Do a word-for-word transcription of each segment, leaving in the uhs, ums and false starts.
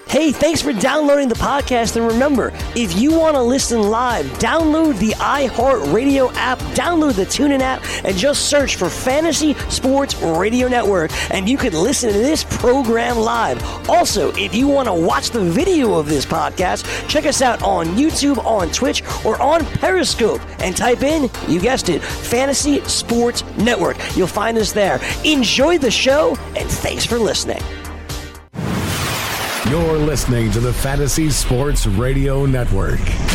Hey, thanks for downloading the podcast. And remember, if you want to listen live, download the iHeartRadio app, download the TuneIn app, and just search for Fantasy Sports Radio Network, and you can listen to this program live. Also, if you want to watch the video of this podcast, check us out on YouTube, on Twitch, or on Periscope, and type in, you guessed it, Fantasy Sports Network. You'll find us there. Enjoy the show, and thanks for listening. You're listening to the Fantasy Sports Radio Network.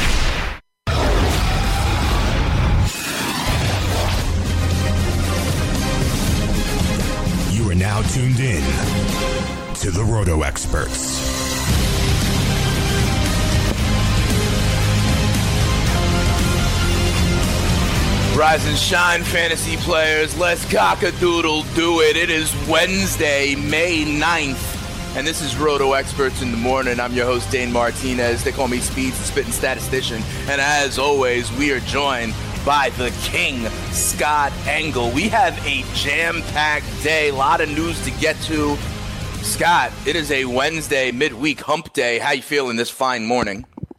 You are now tuned in to the Roto Experts. Rise and shine, fantasy players. Let's cock-a-doodle do it. It is Wednesday, May ninth. And this is Roto Experts in the Morning. I'm your host, Dane Martinez. They call me Speeds, the spitting statistician. And as always, we are joined by the king, Scott Engel. We have a jam-packed day, a lot of news to get to. Scott, it is a Wednesday, midweek hump day. How you feeling this fine morning?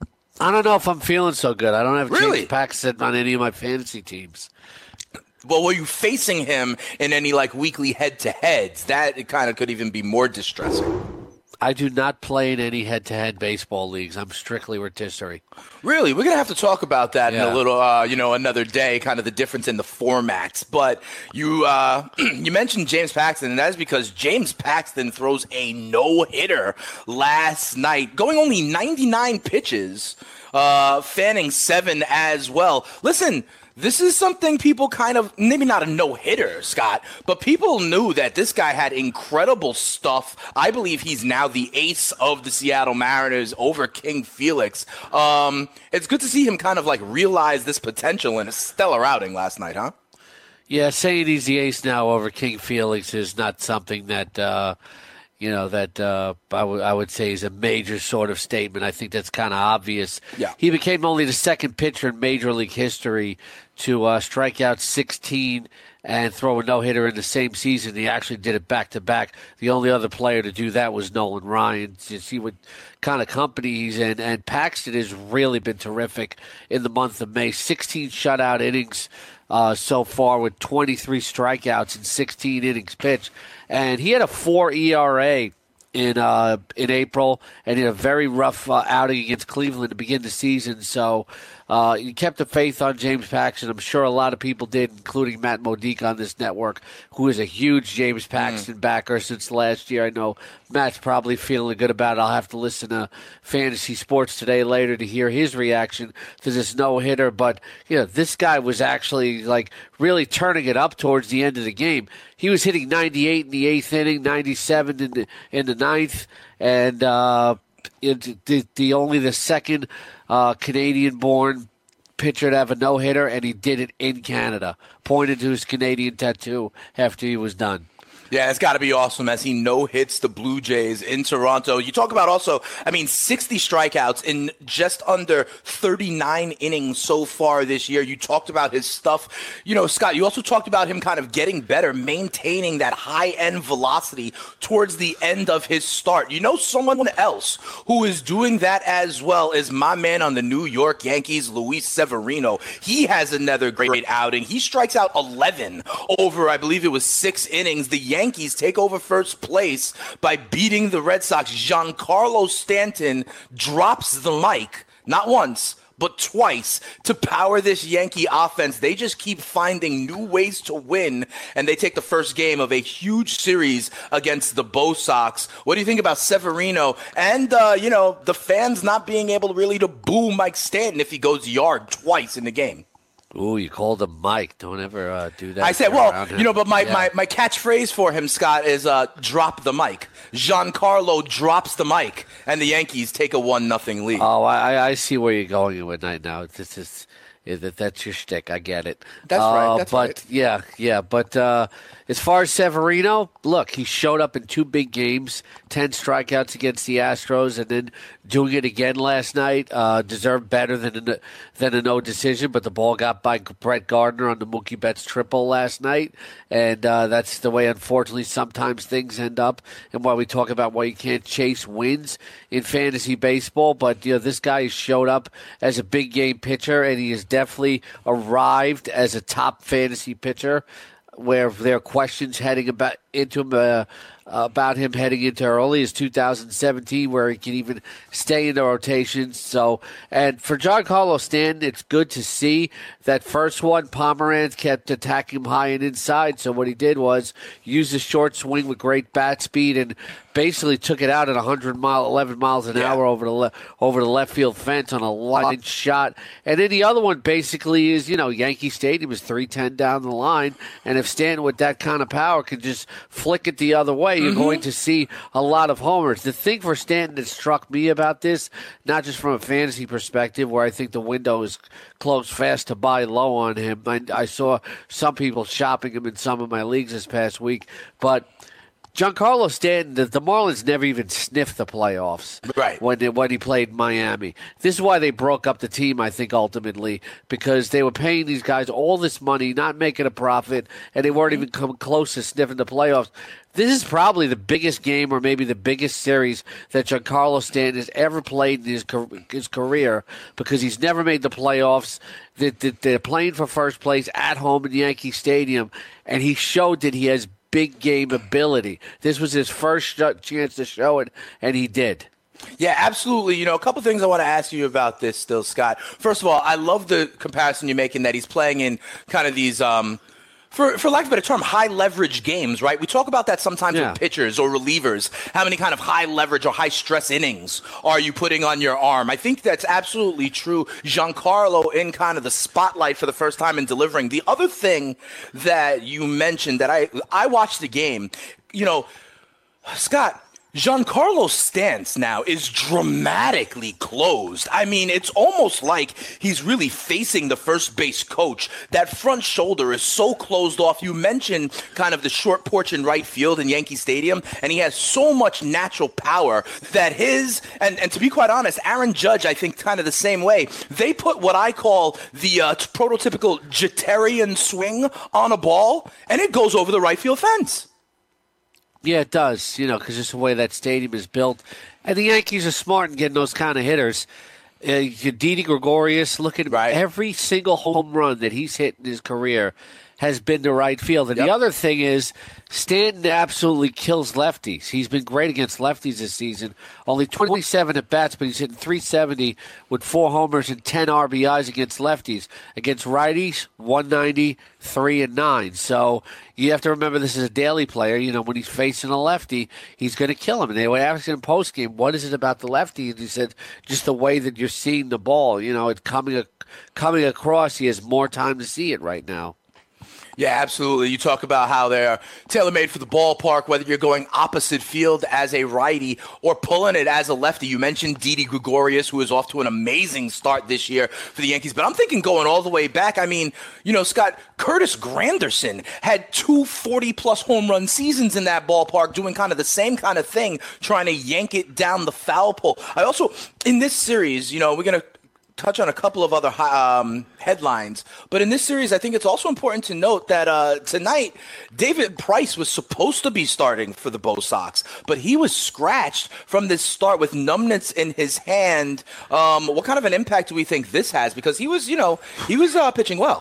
I don't know if I'm feeling so good. I don't have really? James Paxton on any of my fantasy teams. Well, were you facing him in any, like, weekly head-to-heads? That it kind of could even be more distressing. I do not play in any head-to-head baseball leagues. I'm strictly rotisserie. Really? We're going to have to talk about that yeah. in a little, uh, you know, another day, kind of the difference in the formats. But you uh, you mentioned James Paxton, and that is because James Paxton throws a no-hitter last night, going only ninety-nine pitches, uh, fanning seven as well. Listen, this is something people kind of, maybe not a no-hitter, Scott, but people knew that this guy had incredible stuff. I believe he's now the ace of the Seattle Mariners over King Felix. Um, it's good to see him kind of like realize this potential in a stellar outing last night, huh? Yeah, saying he's the ace now over King Felix is not something that, uh, you know, that uh, I, w- I would say is a major sort of statement. I think that's kind of obvious. Yeah. He became only the second pitcher in Major League history to uh, strike out sixteen and throw a no-hitter in the same season. He actually did it back-to-back. The only other player to do that was Nolan Ryan. You see what kind of company he's in. And Paxton has really been terrific in the month of May. sixteen shutout innings uh, so far with twenty-three strikeouts in sixteen innings pitched. And he had a four E R A in uh, in April, and he had a very rough uh, outing against Cleveland to begin the season. So uh, he kept the faith on James Paxton. I'm sure a lot of people did, including Matt Modique on this network, who is a huge James Paxton mm. backer since last year. I know Matt's probably feeling good about it. I'll have to listen to Fantasy Sports Today later to hear his reaction to this no-hitter. But, you know, this guy was actually, like, really turning it up towards the end of the game. He was hitting ninety-eight in the eighth inning, ninety-seven in the in the ninth, and uh, it, the, the only the second uh, Canadian-born pitcher to have a no-hitter, and he did it in Canada. Pointed to his Canadian tattoo after he was done. Yeah, it's got to be awesome as he no-hits the Blue Jays in Toronto. You talk about also, I mean, sixty strikeouts in just under thirty-nine innings so far this year. You talked about his stuff. You know, Scott, you also talked about him kind of getting better, maintaining that high-end velocity towards the end of his start. You know, someone else who is doing that as well is my man on the New York Yankees, Luis Severino. He has another great outing. He strikes out eleven over, I believe it was six innings. The Yankees take over first place by beating the Red Sox. Giancarlo Stanton drops the mic, not once, but twice, to power this Yankee offense. They just keep finding new ways to win, and they take the first game of a huge series against the Bo Sox. What do you think about Severino and, uh, you know, the fans not being able really to boo Mike Stanton if he goes yard twice in the game? Ooh, you called him Mike. Don't ever uh, do that. I said, well, you know, but my, yeah. my, my catchphrase for him, Scott, is uh, drop the mic. Giancarlo drops the mic, and the Yankees take a one nothing lead. Oh, I, I see where you're going with that now. This is, is that that's your shtick. I get it. That's uh, right. That's but, right. yeah, yeah. But, uh, As far as Severino, look, he showed up in two big games, ten strikeouts against the Astros, and then doing it again last night. Uh, deserved better than a, than a no decision, but the ball got by Brett Gardner on the Mookie Betts triple last night, and uh, that's the way, unfortunately, sometimes things end up, and why we talk about why you can't chase wins in fantasy baseball. But you know, this guy showed up as a big game pitcher, and he has definitely arrived as a top fantasy pitcher, where there are questions heading about into him uh, about him heading into early as two thousand seventeen, where he can even stay in the rotations. So, and for Giancarlo Stanton, it's good to see that first one. Pomeranz kept attacking him high and inside. So what he did was use a short swing with great bat speed and basically took it out at one hundred mile, eleven miles an yeah. hour over the le- over the left field fence on a line shot. And then the other one basically is, you know, Yankee Stadium is three ten down the line, and if Stanton with that kind of power can just flick it the other way, you're mm-hmm. going to see a lot of homers. The thing for Stanton that struck me about this, not just from a fantasy perspective, where I think the window is closed fast to buy low on him. I, I saw some people shopping him in some of my leagues this past week, but Giancarlo Stanton, the, the Marlins never even sniffed the playoffs right. when, they, when he played Miami. This is why they broke up the team, I think, ultimately, because they were paying these guys all this money, not making a profit, and they weren't even coming close to sniffing the playoffs. This is probably the biggest game, or maybe the biggest series, that Giancarlo Stanton has ever played in his, his career, because he's never made the playoffs. They're playing for first place at home in Yankee Stadium, and he showed that he has big game ability. This was his first chance to show it, and he did. Yeah, absolutely. You know, a couple things I want to ask you about this still, Scott. First of all, I love the comparison you're making that he's playing in kind of these um, – For for lack of a better term, high-leverage games, right? We talk about that sometimes yeah. with pitchers or relievers. How many kind of high-leverage or high-stress innings are you putting on your arm? I think that's absolutely true. Giancarlo in kind of the spotlight for the first time in delivering. The other thing that you mentioned that I I watched the game, you know, Scott, Giancarlo's stance now is dramatically closed. I mean, it's almost like he's really facing the first base coach. That front shoulder is so closed off. You mentioned kind of the short porch in right field in Yankee Stadium, and he has so much natural power that his, and, and to be quite honest, Aaron Judge, I think kind of the same way. They put what I call the uh, prototypical Jeterian swing on a ball, and it goes over the right field fence. Yeah, it does, you know, because just the way that stadium is built. And the Yankees are smart in getting those kind of hitters. Uh, Didi Gregorius, look at right. every single home run that he's hit in his career has been to right field. And yep. the other thing is, Stanton absolutely kills lefties. He's been great against lefties this season. Only twenty-seven at bats, but he's hitting three seventy with four homers and ten R B Is against lefties. Against righties, one ninety, three and nine. So you have to remember this is a daily player. You know, when he's facing a lefty, he's going to kill him. And they were asking him postgame, what is it about the lefty? And he said, just the way that you're seeing the ball. You know, it's coming coming across. He has more time to see it right now. Yeah, absolutely. You talk about how they're tailor-made for the ballpark, whether you're going opposite field as a righty or pulling it as a lefty. You mentioned Didi Gregorius, who is off to an amazing start this year for the Yankees. But I'm thinking going all the way back, I mean, you know, Scott, Curtis Granderson had two forty-plus home run seasons in that ballpark doing kind of the same kind of thing, trying to yank it down the foul pole. I also, in this series, you know, we're going to touch on a couple of other um, headlines. But in this series, I think it's also important to note that uh, tonight, David Price was supposed to be starting for the Bo Sox, but he was scratched from this start with numbness in his hand. Um, what kind of an impact do we think this has? Because he was, you know, he was uh, pitching well.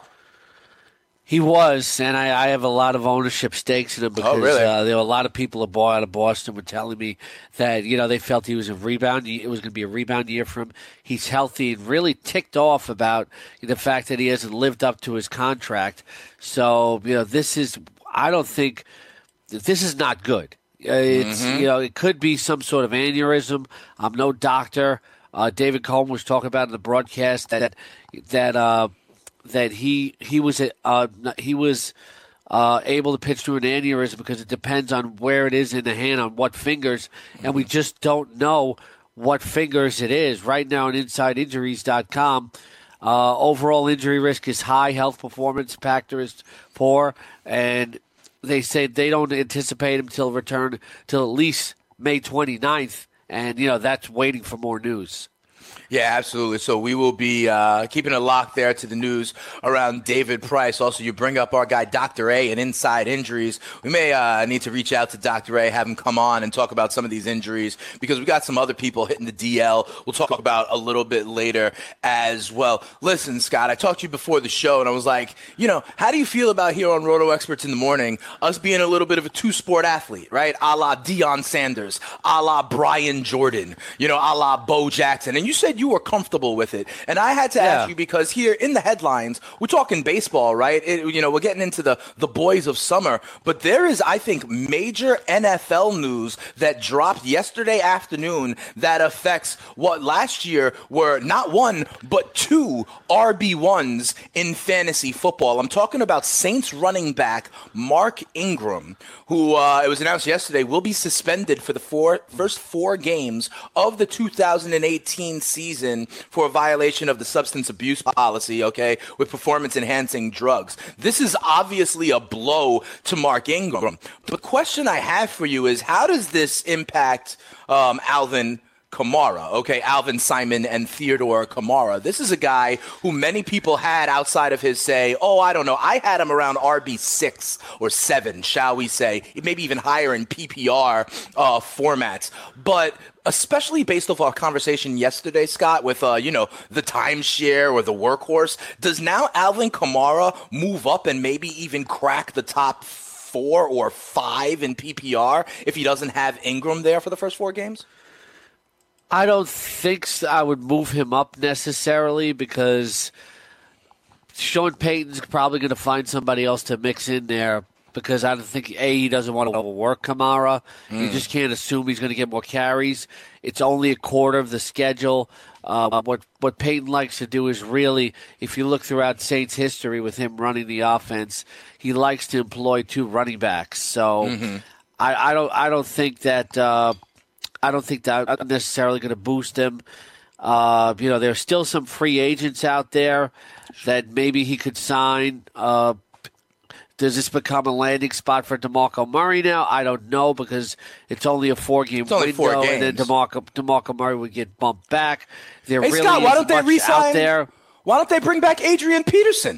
He was, and I, I have a lot of ownership stakes in him because oh, really? uh, there were a lot of people out of Boston were telling me that, you know, they felt he was a rebound. It was going to be a rebound year for him. He's healthy and really ticked off about the fact that he hasn't lived up to his contract. So, you know, this is, I don't think, this is not good. It's, mm-hmm. you know, it could be some sort of aneurysm. I'm no doctor. Uh, David Cohen was talking about in the broadcast that, that, uh, that he he was uh, he was uh, able to pitch through an aneurysm because it depends on where it is in the hand, on what fingers, and we just don't know what fingers it is. Right now on inside injuries dot com, uh, overall injury risk is high, health performance factor is poor, and they say they don't anticipate him till return till at least May twenty-ninth, and you know that's waiting for more news. Yeah, absolutely. So we will be uh, keeping a lock there to the news around David Price. Also, you bring up our guy, Doctor A, and inside injuries. We may uh, need to reach out to Doctor A, have him come on and talk about some of these injuries because we got some other people hitting the D L. We'll talk about a little bit later as well. Listen, Scott, I talked to you before the show, and I was like, you know, how do you feel about here on Roto Experts in the Morning, us being a little bit of a two-sport athlete, right? A la Deion Sanders, a la Brian Jordan, you know, a la Bo Jackson. And you said you were comfortable with it. And I had to yeah. ask you because here in the headlines, we're talking baseball, right? It, you know, we're getting into the, the boys of summer, but there is, I think, major N F L news that dropped yesterday afternoon that affects what last year were not one, but two R B ones in fantasy football. I'm talking about Saints running back Mark Ingram, who uh, it was announced yesterday will be suspended for the four, first four games of the two thousand eighteen season for a violation of the substance abuse policy, okay, with performance-enhancing drugs. This is obviously a blow to Mark Ingram. The question I have for you is, how does this impact um, Alvin Kamara, okay, Alvin Simon and Theodore Kamara? This is a guy who many people had outside of his say, oh, I don't know, I had him around R B six or seven, shall we say, maybe even higher in P P R uh, formats. But especially based off our conversation yesterday, Scott, with, uh, you know, the timeshare or the workhorse, does now Alvin Kamara move up and maybe even crack the top four or five in P P R if he doesn't have Ingram there for the first four games? I don't think so. I would move him up necessarily because Sean Payton's probably going to find somebody else to mix in there because I don't think, A, he doesn't want to overwork Kamara. Mm. You just can't assume he's going to get more carries. It's only a quarter of the schedule. Uh, what what Payton likes to do is really, if you look throughout Saints history with him running the offense, he likes to employ two running backs. So mm-hmm. I, I don't I don't think that uh, I don't think that I'm necessarily going to boost him. Uh, you know, there's still some free agents out there that maybe he could sign. Uh, does this become a landing spot for DeMarco Murray now? I don't know because it's only a four-game window, four and then DeMarco, DeMarco Murray would get bumped back. There hey, really Scott, why don't isn't they much re-sign? out there. Why don't they bring back Adrian Peterson?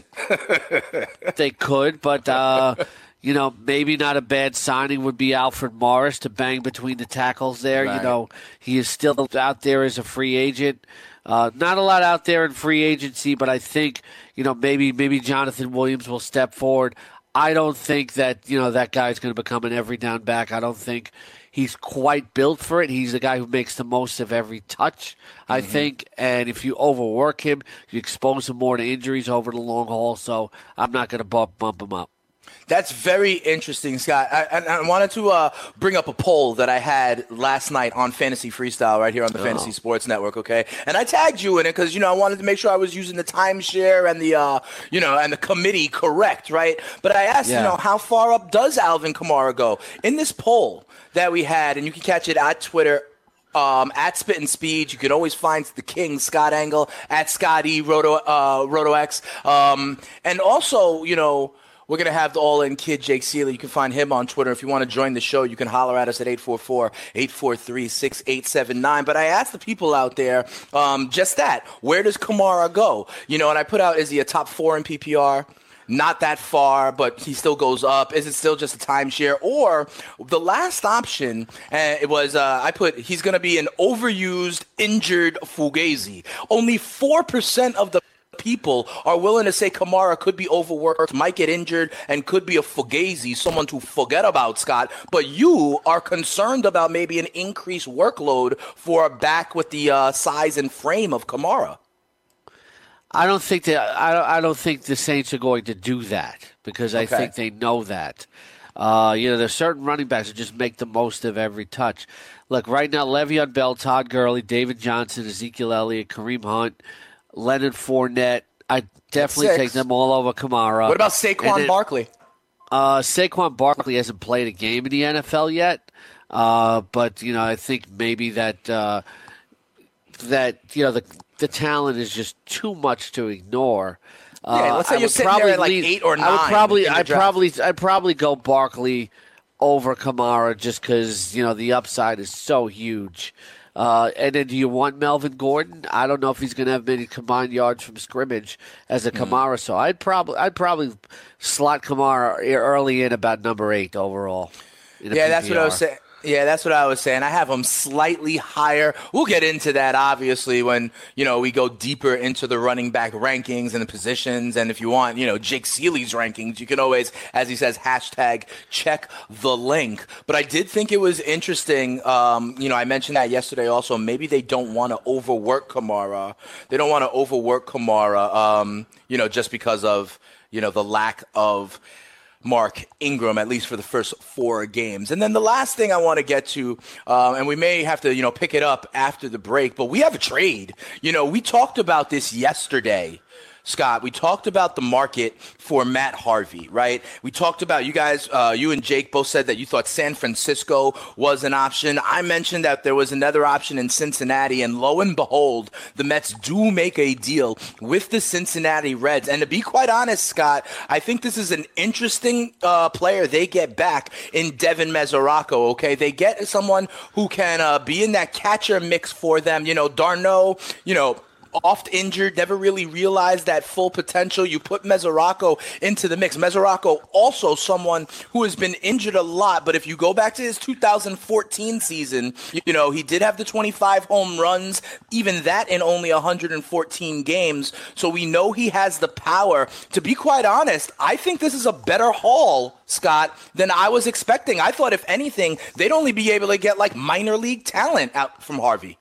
They could, but uh, you know, maybe not a bad signing would be Alfred Morris to bang between the tackles there. Right. You know, he is still out there as a free agent. Uh, not a lot out there in free agency, but I think, you know, maybe maybe Jonathan Williams will step forward. I don't think that, you know, that guy's going to become an every down back. I don't think he's quite built for it. He's the guy who makes the most of every touch, I mm-hmm. think. And if you overwork him, you expose him more to injuries over the long haul. So I'm not going to bump, bump him up. That's very interesting, Scott. I, I, I wanted to uh, bring up a poll that I had last night on Fantasy Freestyle right here on the oh. Fantasy Sports Network, okay? And I tagged you in it because, you know, I wanted to make sure I was using the timeshare and the, uh, you know, and the committee correct, right? But I asked, yeah. you know, how far up does Alvin Kamara go? In this poll that we had, and you can catch it at Twitter, Um, at Spit and Speed. You can always find the King, Scott Engel, at Scott E, Roto, uh, RotoX. Um, and also, you know, we're going to have the all-in kid, Jake Seeley. You can find him on Twitter. If you want to join the show, you can holler at us at eight four four, eight four three, six eight seven nine. But I asked the people out there um, just that. Where does Kamara go? You know, and I put out, is he a top four in P P R? Not that far, but he still goes up. Is it still just a timeshare? Or the last option, uh, it was, uh, I put, he's going to be an overused, injured Fugazi. Only four percent of the people are willing to say Kamara could be overworked, might get injured, and could be a Fugazi, someone to forget about, Scott. But you are concerned about maybe an increased workload for a back with the uh, size and frame of Kamara. I don't think that I don't, I don't think the Saints are going to do that because I okay. think they know that. Uh, you know, there's certain running backs that just make the most of every touch. Look, right now, Le'Veon Bell, Todd Gurley, David Johnson, Ezekiel Elliott, Kareem Hunt, Leonard Fournette. I definitely take them all over Kamara. What about Saquon then, Barkley? Uh, Saquon Barkley hasn't played a game in the N F L yet, uh, but you know, I think maybe that uh, that you know the the talent is just too much to ignore. Yeah, let's say I you're would sitting probably there at like lean- eight or nine. I would probably, in the I'd draft. probably, I'd probably go Barkley over Kamara just because you know the upside is so huge. Uh, and then do you want Melvin Gordon? I don't know if he's going to have many combined yards from scrimmage as a Kamara. Mm. So I'd probably, I'd probably slot Kamara early in about number eight overall. Yeah, P P R. that's what I was saying. Yeah, that's what I was saying. I have them slightly higher. We'll get into that, obviously, when, you know, we go deeper into the running back rankings and the positions. And if you want, you know, Jake Seeley's rankings, you can always, as he says, hashtag check the link. But I did think it was interesting. Um, you know, I mentioned that yesterday also. Maybe they don't want to overwork Kamara. They don't want to overwork Kamara, um, you know, just because of, you know, the lack of Mark Ingram, at least for the first four games. And then the last thing I want to get to, um, and we may have to, you know, pick it up after the break, but we have a trade. You know, we talked about this yesterday, Scott. We talked about the market for Matt Harvey, right? We talked about, you guys, uh, you and Jake both said that you thought San Francisco was an option. I mentioned that there was another option in Cincinnati, and lo and behold, the Mets do make a deal with the Cincinnati Reds. And to be quite honest, Scott, I think this is an interesting uh, player they get back in Devin Mesoraco, okay? They get someone who can uh, be in that catcher mix for them. You know, Darno, you know, oft injured, never really realized that full potential. You put Mesoraco into the mix. Mesoraco also someone who has been injured a lot, but if you go back to his two thousand fourteen season, you know, he did have the twenty-five home runs, even that in only one hundred fourteen games. So we know he has the power. To be quite honest, I think this is a better haul, Scott, than I was expecting. I thought, if anything, they'd only be able to get like minor league talent out from Harvey.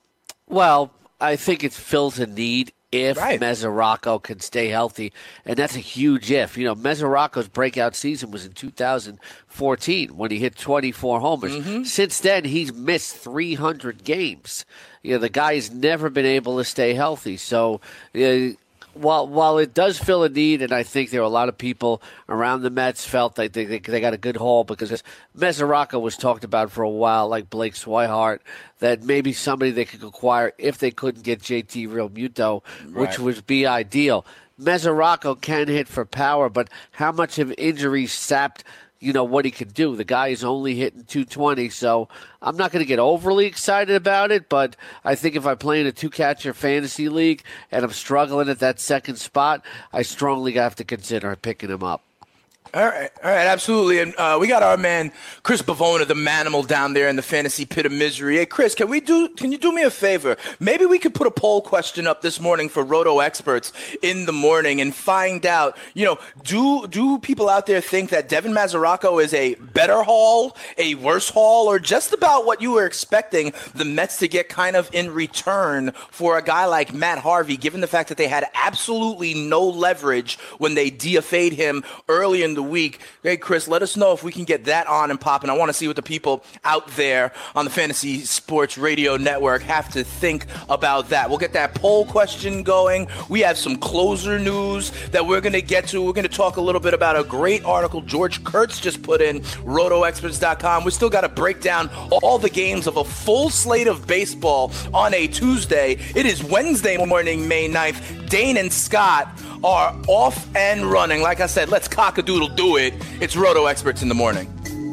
Well, I think it fills a need if right. Mesoraco can stay healthy, and that's a huge if. You know, Mesoraco's breakout season was in two thousand fourteen when he hit twenty-four homers. Mm-hmm. Since then, he's missed three hundred games. You know, the guy's never been able to stay healthy. So, uh, while while it does fill a need, and I think there were a lot of people around the Mets felt like they, they, they got a good haul because Mesoraco was talked about for a while, like Blake Swihart, that maybe somebody they could acquire if they couldn't get J T Realmuto, right. which would be ideal. Mesoraco can hit for power, but how much have injuries sapped, you know, what he could do? The guy is only hitting two twenty, so I'm not going to get overly excited about it, but I think if I play in a two-catcher fantasy league and I'm struggling at that second spot, I strongly have to consider picking him up. All right, all right, absolutely. And uh, we got our man Chris Bavona, the manimal, down there in the fantasy pit of misery. Hey, Chris, can we do? Can you do me a favor? Maybe we could put a poll question up this morning for Roto Experts in the morning and find out. You know, do do people out there think that Devin Mesoraco is a better haul, a worse haul, or just about what you were expecting the Mets to get kind of in return for a guy like Matt Harvey, given the fact that they had absolutely no leverage when they D F A'd him early in the week? Hey, Chris, let us know if we can get that on and popping. I want to see what the people out there on the Fantasy Sports Radio Network have to think about that. We'll get that poll question going. We have some closer news that we're going to get to. We're going to talk a little bit about a great article George Kurtz just put in, roto experts dot com. We still got to break down all the games of a full slate of baseball on a Tuesday. It is Wednesday morning, May ninth. Dane and Scott are off and running. Like I said, let's cock-a-doodle do it. It's Roto Experts in the morning.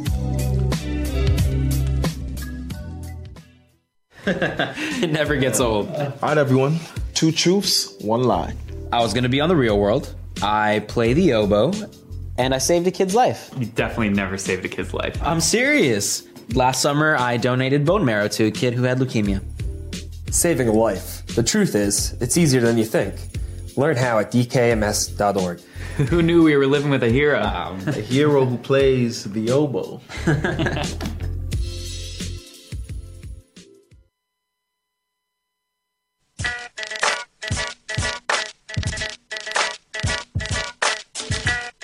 It never gets old. All right, everyone. Two truths, one lie. I was going to be on The Real World. I play the oboe. And I saved a kid's life. You definitely never saved a kid's life. I'm serious. Last summer, I donated bone marrow to a kid who had leukemia. Saving a life. The truth is, it's easier than you think. Learn how at d k m s dot org. Who knew we were living with a hero? Um, a hero who plays the oboe.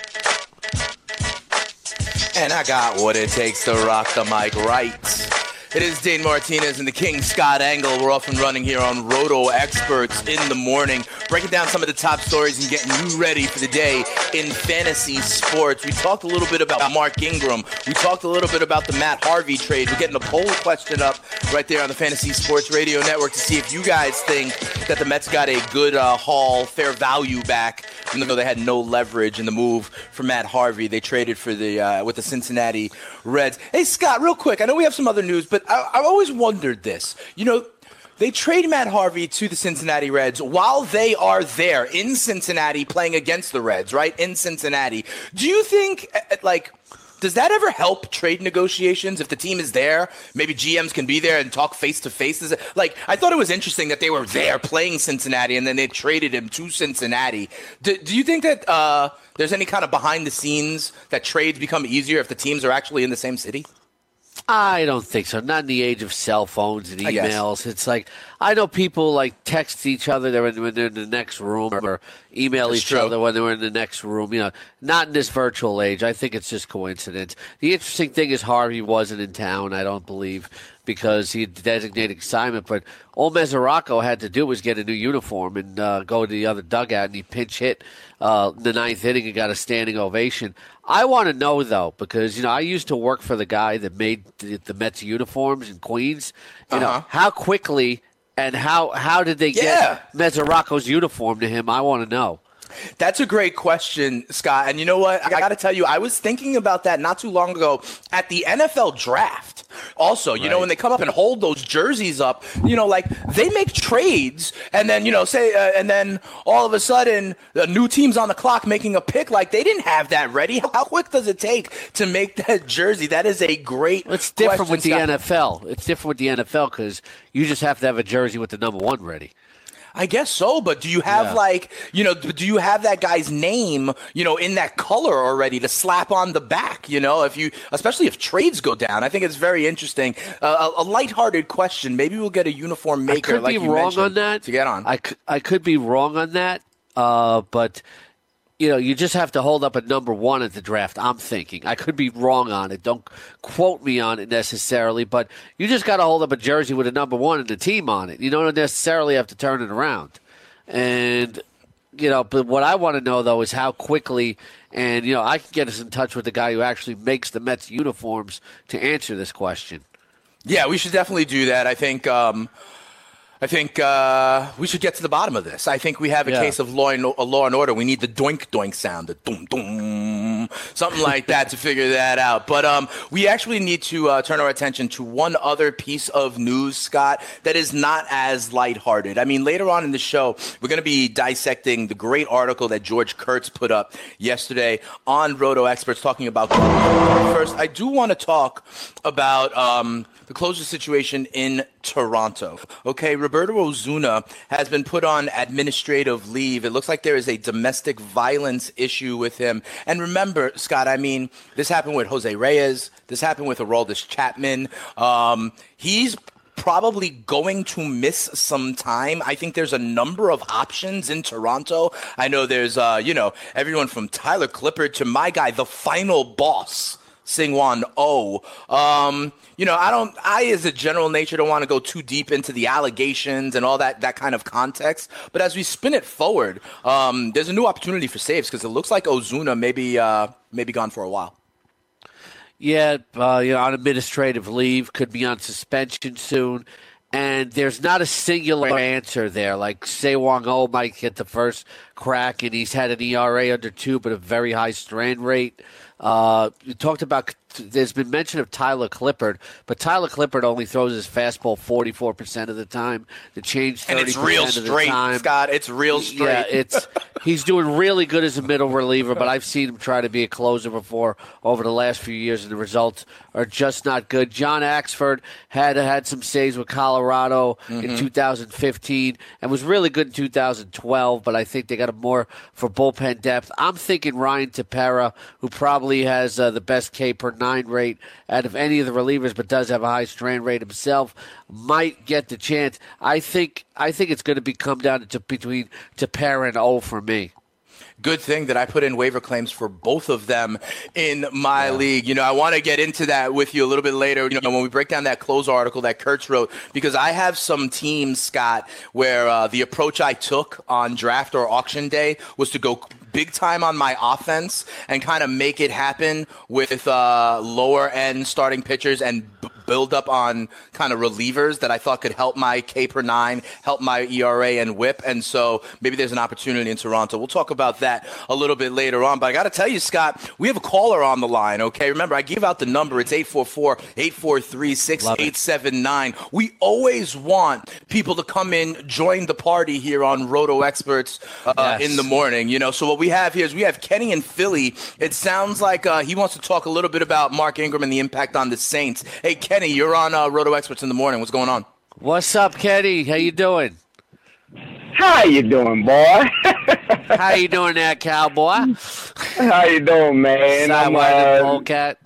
And I got what it takes to rock the mic right. It is Dane Martinez and the King, Scott Engel. We're off and running here on Roto Experts in the morning, breaking down some of the top stories and getting you ready for the day in fantasy sports. We talked a little bit about Mark Ingram. We talked a little bit about the Matt Harvey trade. We're getting a poll question up right there on the Fantasy Sports Radio Network to see if you guys think that the Mets got a good uh, haul, fair value back, even though they had no leverage in the move for Matt Harvey. They traded for the uh, with the Cincinnati Reds. Hey, Scott, real quick, I know we have some other news, but I, I've always wondered this. You know, they trade Matt Harvey to the Cincinnati Reds while they are there in Cincinnati playing against the Reds, right, in Cincinnati. Do you think, like, does that ever help trade negotiations if the team is there? Maybe G Ms can be there and talk face-to-face. Is it, like, I thought it was interesting that they were there playing Cincinnati and then they traded him to Cincinnati. Do, do you think that uh, there's any kind of behind-the-scenes that trades become easier if the teams are actually in the same city? I don't think so. Not in the age of cell phones and emails. It's like, I know people like text each other when they're in the next room or email That's each true. other when they're in the next room. You know, not in this virtual age. I think it's just coincidence. The interesting thing is Harvey wasn't in town, I don't believe, because he had designated assignment. But all Mesoraco had to do was get a new uniform and uh, go to the other dugout, and he pinch hit uh, the ninth inning and got a standing ovation. I want to know, though, because, you know, I used to work for the guy that made the, the Mets uniforms in Queens. You uh-huh. know, how quickly and how how did they yeah. get Mesoraco's uniform to him? I want to know. That's a great question, Scott. And you know what? I got to tell you, I was thinking about that not too long ago at the N F L draft. Also, you right. know, when they come up and hold those jerseys up, you know, like they make trades and then, you know, say, uh, and then all of a sudden the new team's on the clock making a pick. Like they didn't have that ready. How quick does it take to make that jersey? That is a great It's different question, with the Scott. N F L. It's different with the N F L because you just have to have a jersey with the number one ready. I guess so, but do you have yeah. like, you know, do you have that guy's name, you know, in that color already to slap on the back, you know, if you, especially if trades go down? I think it's very interesting. Uh, a, a lighthearted question. Maybe we'll get a uniform maker. I could like be you wrong on that. To get on. I, I could be wrong on that, uh, but, you know, you just have to hold up a number one at the draft, I'm thinking. I could be wrong on it. Don't quote me on it necessarily, but you just got to hold up a jersey with a number one and the team on it. You don't necessarily have to turn it around. And, you know, but what I want to know, though, is how quickly, and, you know, I can get us in touch with the guy who actually makes the Mets uniforms to answer this question. Yeah, we should definitely do that. I think um, I think uh, we should get to the bottom of this. I think we have a yeah. case of law and, uh, law and order. We need the doink doink sound, the dum dum, something like that to figure that out. But um, we actually need to uh, turn our attention to one other piece of news, Scott, that is not as lighthearted. I mean, later on in the show, we're going to be dissecting the great article that George Kurtz put up yesterday on Roto Experts talking about. First, I do want to talk about um, the closer situation in Toronto. Okay, Roberto Osuna has been put on administrative leave. It looks like there is a domestic violence issue with him. And remember, Scott, I mean, this happened with Jose Reyes. This happened with Aroldis Chapman. Um, he's probably going to miss some time. I think there's a number of options in Toronto. I know there's, uh, you know, everyone from Tyler Clippard to my guy, the final boss, Seung-Hwan Oh. Um, you know, I don't, I as a general nature don't want to go too deep into the allegations and all that, that kind of context. But as we spin it forward, um, there's a new opportunity for saves because it looks like Ozuna may be, uh, may be gone for a while. Yeah, uh, you know, on administrative leave, could be on suspension soon. And there's not a singular answer there. Like, Seung-Hwan Oh might get the first crack, and he's had an E R A under two, but a very high strand rate. Uh, you talked about, there's been mention of Tyler Clippard, but Tyler Clippard only throws his fastball forty-four percent of the time. The change thirty percent and it's real of straight, the time. Scott. It's real straight. Yeah, it's he's doing really good as a middle reliever, but I've seen him try to be a closer before over the last few years, and the results are just not good. John Axford had had some saves with Colorado mm-hmm. in two thousand fifteen and was really good in two thousand twelve, but I think they got him more for bullpen depth. I'm thinking Ryan Tepera, who probably has uh, the best K per nine rate out of any of the relievers, but does have a high strand rate himself, might get the chance. I think I think it's going to be come down to between Tepera and O for me. Good thing that I put in waiver claims for both of them in my yeah. league. You know, I want to get into that with you a little bit later, you know, when we break down that close article that Kurtz wrote, because I have some teams, Scott, where uh, the approach I took on draft or auction day was to go big time on my offense and kind of make it happen with uh, lower end starting pitchers and b- build up on kind of relievers that I thought could help my K per nine, help my E R A and whip. And so maybe there's an opportunity in Toronto. We'll talk about that a little bit later on. But I got to tell you, Scott, we have a caller on the line, okay? Remember, I give out the number. It's eight four four, eight four three, six eight seven nine. We always want people to come in, join the party here on Roto Experts uh, yes. in the morning. You know, so what we have here is we have Kenny in Philly. It sounds like uh, he wants to talk a little bit about Mark Ingram and the impact on the Saints. Hey, Kenny, you're on uh, Roto Experts in the morning. What's going on? What's up, Kenny? How you doing? How you doing, boy? How you doing there, cowboy? How you doing, man? I'm uh, polecat.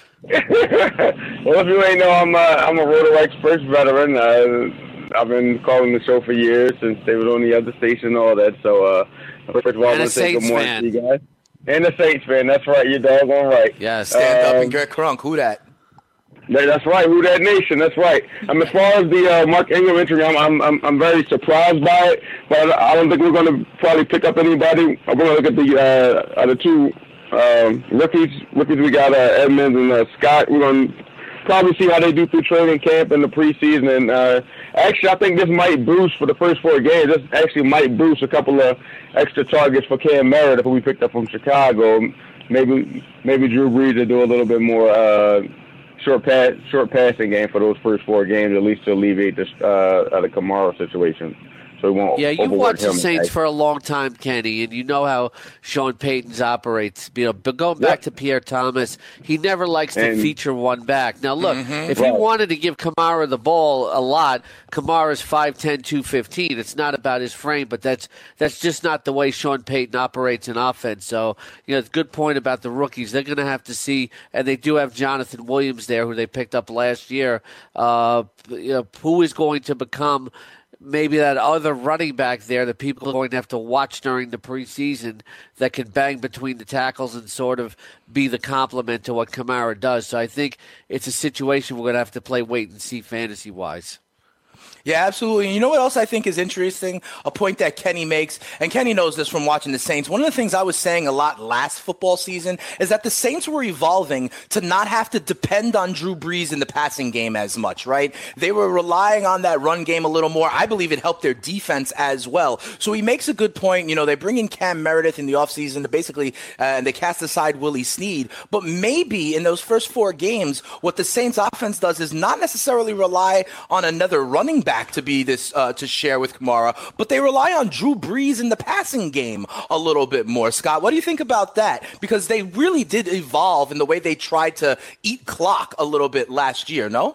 Well, if you ain't know, I'm a, I'm a Roto Experts veteran. Uh, I've been calling the show for years since they were on the other station and all that. So, uh, first of all, I want to say good morning fan. to you guys. And a Saints fan. That's right. You're doggone right. Yeah, stand um, up and get crunk. Who that? That's right. Who that nation? That's right. Um, as far as the uh, Mark Ingram injury, I'm, I'm I'm I'm very surprised by it, but I don't think we're going to probably pick up anybody. I'm going to look at the uh, uh, the two um, rookies. Rookies we got uh, Edmonds and uh, Scott. We're going to probably see how they do through training camp in the preseason. And uh, actually, I think this might boost for the first four games. This actually might boost a couple of extra targets for Cam Meredith, who we picked up from Chicago. Maybe maybe Drew Brees will do a little bit more. Uh, Short pass, short passing game for those first four games, at least to alleviate this uh, the Kamara situation. So we won't. Yeah, you've watched the Saints back. for a long time, Kenny, and you know how Sean Payton's operates. You know, but going back yep. to Pierre Thomas, he never likes to and, feature one back. Now, look, mm-hmm, if right. he wanted to give Kamara the ball a lot, Kamara's five ten, two fifteen. It's not about his frame, but that's that's just not the way Sean Payton operates in offense. So, you know, it's a good point about the rookies. They're going to have to see, and they do have Jonathan Williams there, who they picked up last year. Uh, you know, who is going to become maybe that other running back there that people are going to have to watch during the preseason that can bang between the tackles and sort of be the complement to what Kamara does. So I think it's a situation we're going to have to play wait and see fantasy-wise. Yeah, absolutely. And you know what else I think is interesting? A point that Kenny makes, and Kenny knows this from watching the Saints. One of the things I was saying a lot last football season is that the Saints were evolving to not have to depend on Drew Brees in the passing game as much, right? They were relying on that run game a little more. I believe it helped their defense as well. So he makes a good point. You know, they bring in Cam Meredith in the offseason to basically, uh, and they cast aside Willie Snead. But maybe in those first four games, what the Saints offense does is not necessarily rely on another running back to be this uh, to share with Kamara, but they rely on Drew Brees in the passing game a little bit more. Scott, what do you think about that? Because they really did evolve in the way they tried to eat clock a little bit last year, no?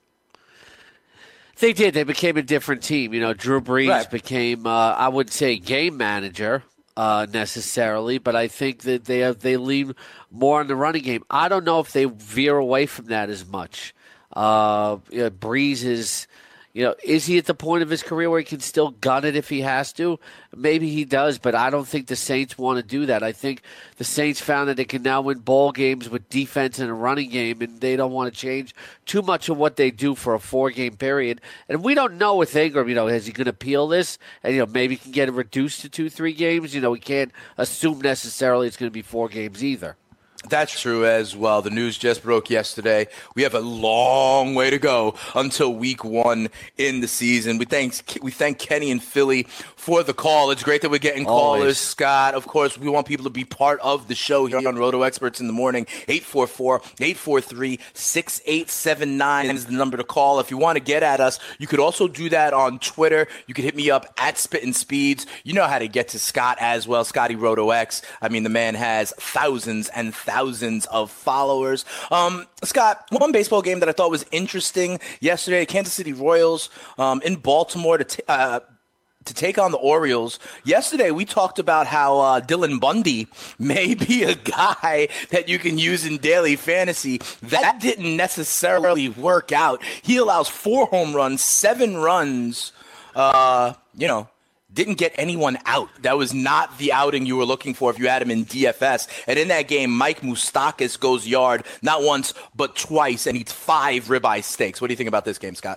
They did. They became a different team. You know, Drew Brees right. became, uh, I would say, game manager uh, necessarily, but I think that they have, they lean more on the running game. I don't know if they veer away from that as much. Uh, you know, Brees is... You know, is he at the point of his career where he can still gun it if he has to? Maybe he does, but I don't think the Saints want to do that. I think the Saints found that they can now win ball games with defense and a running game, and they don't want to change too much of what they do for a four-game period. And we don't know with Ingram, you know, is he going to peel this? And, you know, maybe he can get it reduced to two, three games. You know, we can't assume necessarily it's going to be four games either. That's true as well. The news just broke yesterday. We have a long way to go until week one in the season. We thank we thank Kenny and Philly for the call. It's great that we're getting Always. callers, Scott. Of course, we want people to be part of the show here on Roto Experts in the morning. eight four four, eight four three, six eight seven nine is the number to call. If you want to get at us, you could also do that on Twitter. You could hit me up at Spittin' Speeds. You know how to get to Scott as well, Scotty Roto X. I mean, the man has thousands and thousands thousands of followers. Um, Scott, one baseball game that I thought was interesting yesterday, Kansas City Royals um, in Baltimore to t- uh, to take on the Orioles. Yesterday, we talked about how uh, Dylan Bundy may be a guy that you can use in daily fantasy. That didn't necessarily work out. He allows four home runs, seven runs, uh, you know, didn't get anyone out. That was not the outing you were looking for if you had him in D F S. And in that game, Mike Moustakas goes yard not once but twice and eats five ribeye steaks. What do you think about this game, Scott?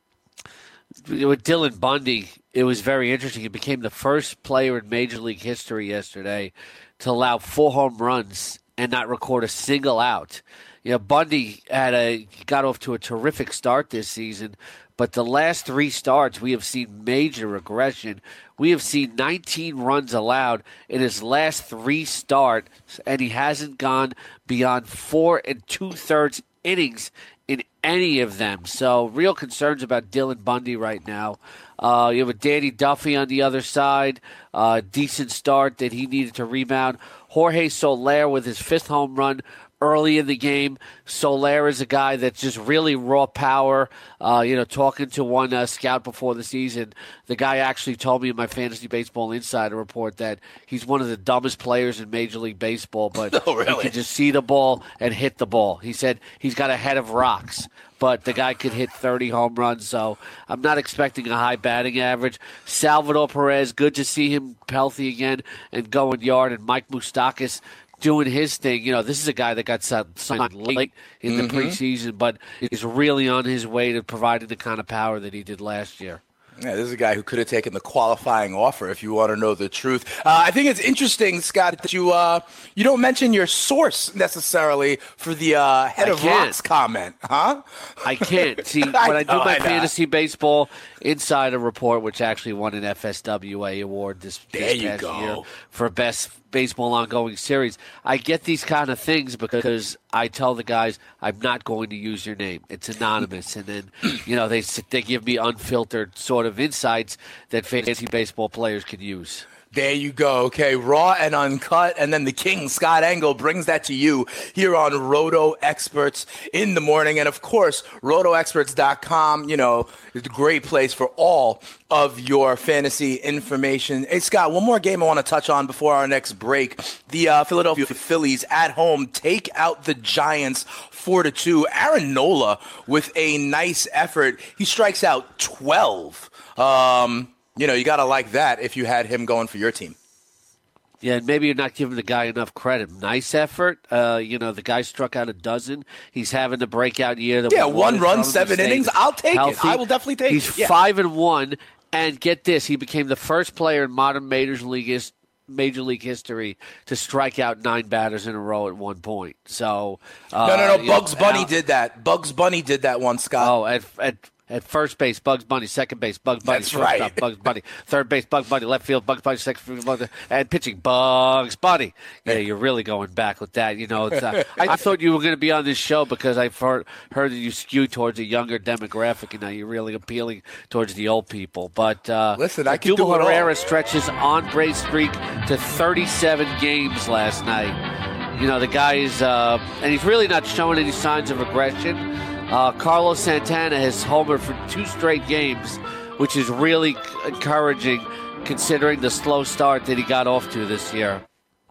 With Dylan Bundy, it was very interesting. He became the first player in Major League history yesterday to allow four home runs and not record a single out. You know, Bundy had a got off to a terrific start this season, but the last three starts we have seen major regression. We have seen nineteen runs allowed in his last three starts, and he hasn't gone beyond four and two-thirds innings in any of them. So real concerns about Dylan Bundy right now. Uh, you have a Danny Duffy on the other side, uh, decent start that he needed to rebound. Jorge Soler with his fifth home run early in the game. Soler is a guy that's just really raw power. Uh, you know, talking to one uh, scout before the season, the guy actually told me in my Fantasy Baseball Insider report that he's one of the dumbest players in Major League Baseball, but oh, really? he can just see the ball and hit the ball. He said he's got a head of rocks, but the guy could hit thirty home runs, so I'm not expecting a high batting average. Salvador Perez, good to see him healthy again and going yard, and Mike Moustakas doing his thing. You know, this is a guy that got signed late in the mm-hmm. preseason, but is really on his way to providing the kind of power that he did last year. Yeah, this is a guy who could have taken the qualifying offer, if you want to know the truth. Uh, I think it's interesting, Scott, that you uh, you don't mention your source necessarily for the uh, head I of can't. rocks comment, huh? I can't. See, when I, I do my I Fantasy Baseball Insider Report, which actually won an F S W A award this, this there past you go. year for Best Baseball Ongoing Series, I get these kind of things because I tell the guys, I'm not going to use your name. It's anonymous. And then, you know, they they give me unfiltered sort of insights that fantasy baseball players can use. There you go. Okay, raw and uncut. And then the king, Scott Engel, brings that to you here on Roto Experts in the morning. And, of course, roto experts dot com, you know, is a great place for all of your fantasy information. Hey, Scott, one more game I want to touch on before our next break. The uh, Philadelphia Phillies at home take out the Giants four to two. Aaron Nola with a nice effort. He strikes out twelve. Um... You know, you got to like that if you had him going for your team. Yeah, and maybe you're not giving the guy enough credit. Nice effort. Uh, you know, the guy struck out a dozen. He's having the breakout year. That yeah, one run, seven innings. I'll take healthy. it. I will definitely take He's it. He's yeah. five and one. And get this, he became the first player in modern Major League Major League history to strike out nine batters in a row at one point. So uh, no, no, no. Bugs know, Bunny out, did that. Bugs Bunny did that one, Scott. Oh, at at. At first base, Bugs Bunny. Second base, Bugs Bunny. That's right. Shortstop, Bugs Bunny. Third base, Bugs Bunny. Left field, Bugs Bunny. Second field, Bugs Bunny. And pitching, Bugs Bunny. Yeah, you're really going back with that. You know, it's, uh, I thought you were going to be on this show because I've heard, heard that you skew towards a younger demographic, and now you're really appealing towards the old people. But uh, listen, I can do it Herrera all. stretches on-base streak to thirty-seven games last night. You know, the guy is, uh, and he's really not showing any signs of aggression. Uh, Carlos Santana has homered for two straight games, which is really encouraging considering the slow start that he got off to this year.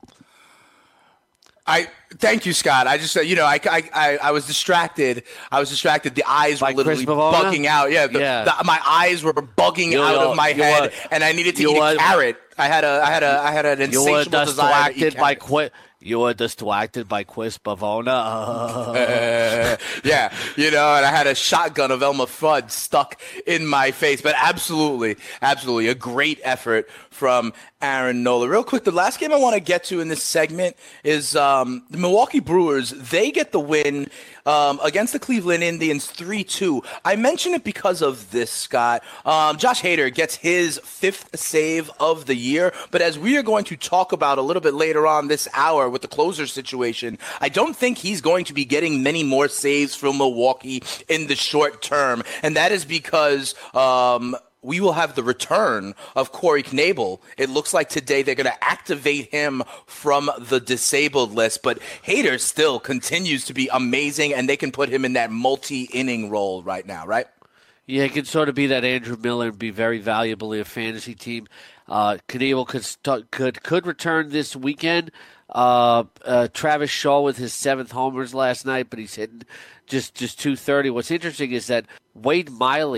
I thank you, Scott. I just, you know, I, I, I was distracted. I was distracted. The eyes By were literally bugging out. Yeah, the, yeah. The, my eyes were bugging you out know, of my head, were, and I needed to eat a carrot. I had a, I had a, I had an insatiable desire to eat by carrots. qu- You were distracted by Quiz Bavona. uh, yeah, you know, and I had a shotgun of Elmer Fudd stuck in my face. But absolutely, absolutely, a great effort from Aaron Nola. Real quick, the last game I want to get to in this segment is um, the Milwaukee Brewers. They get the win um, against the Cleveland Indians three two. I mention it because of this, Scott. Um, Josh Hader gets his fifth save of the year. But as we are going to talk about a little bit later on this hour with the closer situation, I don't think he's going to be getting many more saves from Milwaukee in the short term. And that is because um, we will have the return of Corey Knebel. It looks like today they're going to activate him from the disabled list. But Hader still continues to be amazing, and they can put him in that multi-inning role right now, right? Yeah, it could sort of be that Andrew Miller and be very valuable in a fantasy team. Uh, Knebel could, st- could, could return this weekend. Uh, uh, Travis Shaw with his seventh homers last night, but he's hitting just, just two thirty. What's interesting is that Wade Miley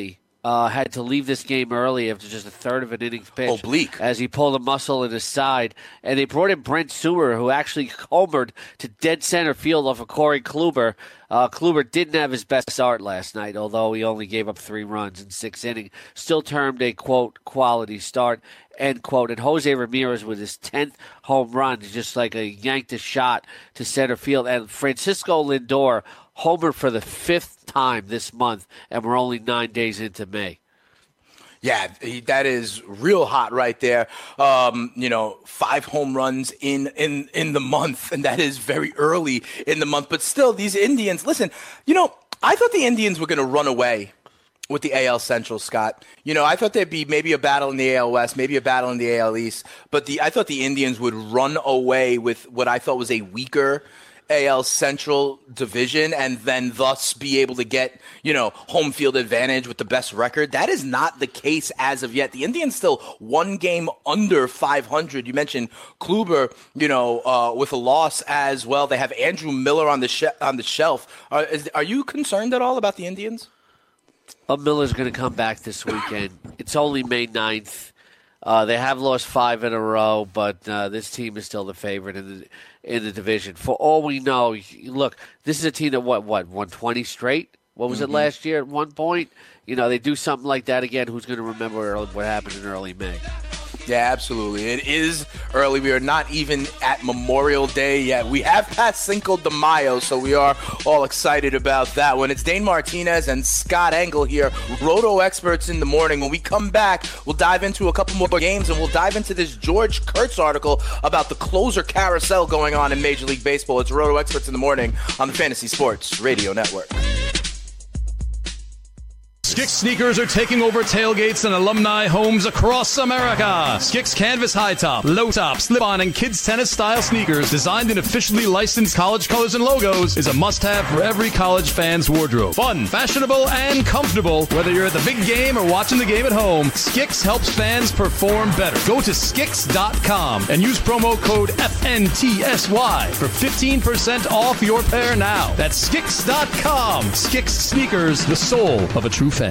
uh, had to leave this game early after just a third of an innings pitch. Oblique. As he pulled a muscle in his side. And they brought in Brent Suter, who actually homered to dead center field off of Corey Kluber. Uh, Kluber didn't have his best start last night, although he only gave up three runs in six innings. Still termed a, quote, quality start, end quote. And Jose Ramirez with his tenth home run, just like a yanked a shot to center field. And Francisco Lindor homered for the fifth time this month, and we're only nine days into May. Yeah, that is real hot right there. Um, you know, five home runs in, in, in the month, and that is very early in the month. But still, these Indians, listen, you know, I thought the Indians were going to run away with the A L Central, Scott. You know, I thought there'd be maybe a battle in the A L West, maybe a battle in the A L East. But the I thought the Indians would run away with what I thought was a weaker A L Central division and then thus be able to get, you know, home field advantage with the best record. That is not the case as of yet. The Indians still one game under five hundred. You mentioned Kluber, you know, uh, with a loss as well. They have Andrew Miller on the sh- on the shelf. Are, is, are you concerned at all about the Indians? Well, Miller's going to come back this weekend. It's only May ninth. Uh, they have lost five in a row, but uh, this team is still the favorite in the in the division. For all we know, look, this is a team that what what won twenty straight. What was mm-hmm. it last year at one point? You know, they do something like that again. Who's going to remember what happened in early May? Yeah, absolutely. It is early. We are not even at Memorial Day yet. We have passed Cinco de Mayo, so we are all excited about that one. It's Dane Martinez and Scott Engel here, Roto Experts in the Morning. When we come back, we'll dive into a couple more games, and we'll dive into this George Kurtz article about the closer carousel going on in Major League Baseball. It's Roto Experts in the Morning on the Fantasy Sports Radio Network. Skix sneakers are taking over tailgates and alumni homes across America. Skix canvas high top, low top, slip-on, and kids tennis style sneakers designed in officially licensed college colors and logos is a must-have for every college fan's wardrobe. Fun, fashionable, and comfortable. Whether you're at the big game or watching the game at home, Skix helps fans perform better. Go to skix dot com and use promo code F N T S Y for fifteen percent off your pair now. That's skix dot com. Skix sneakers, the soul of a true fan.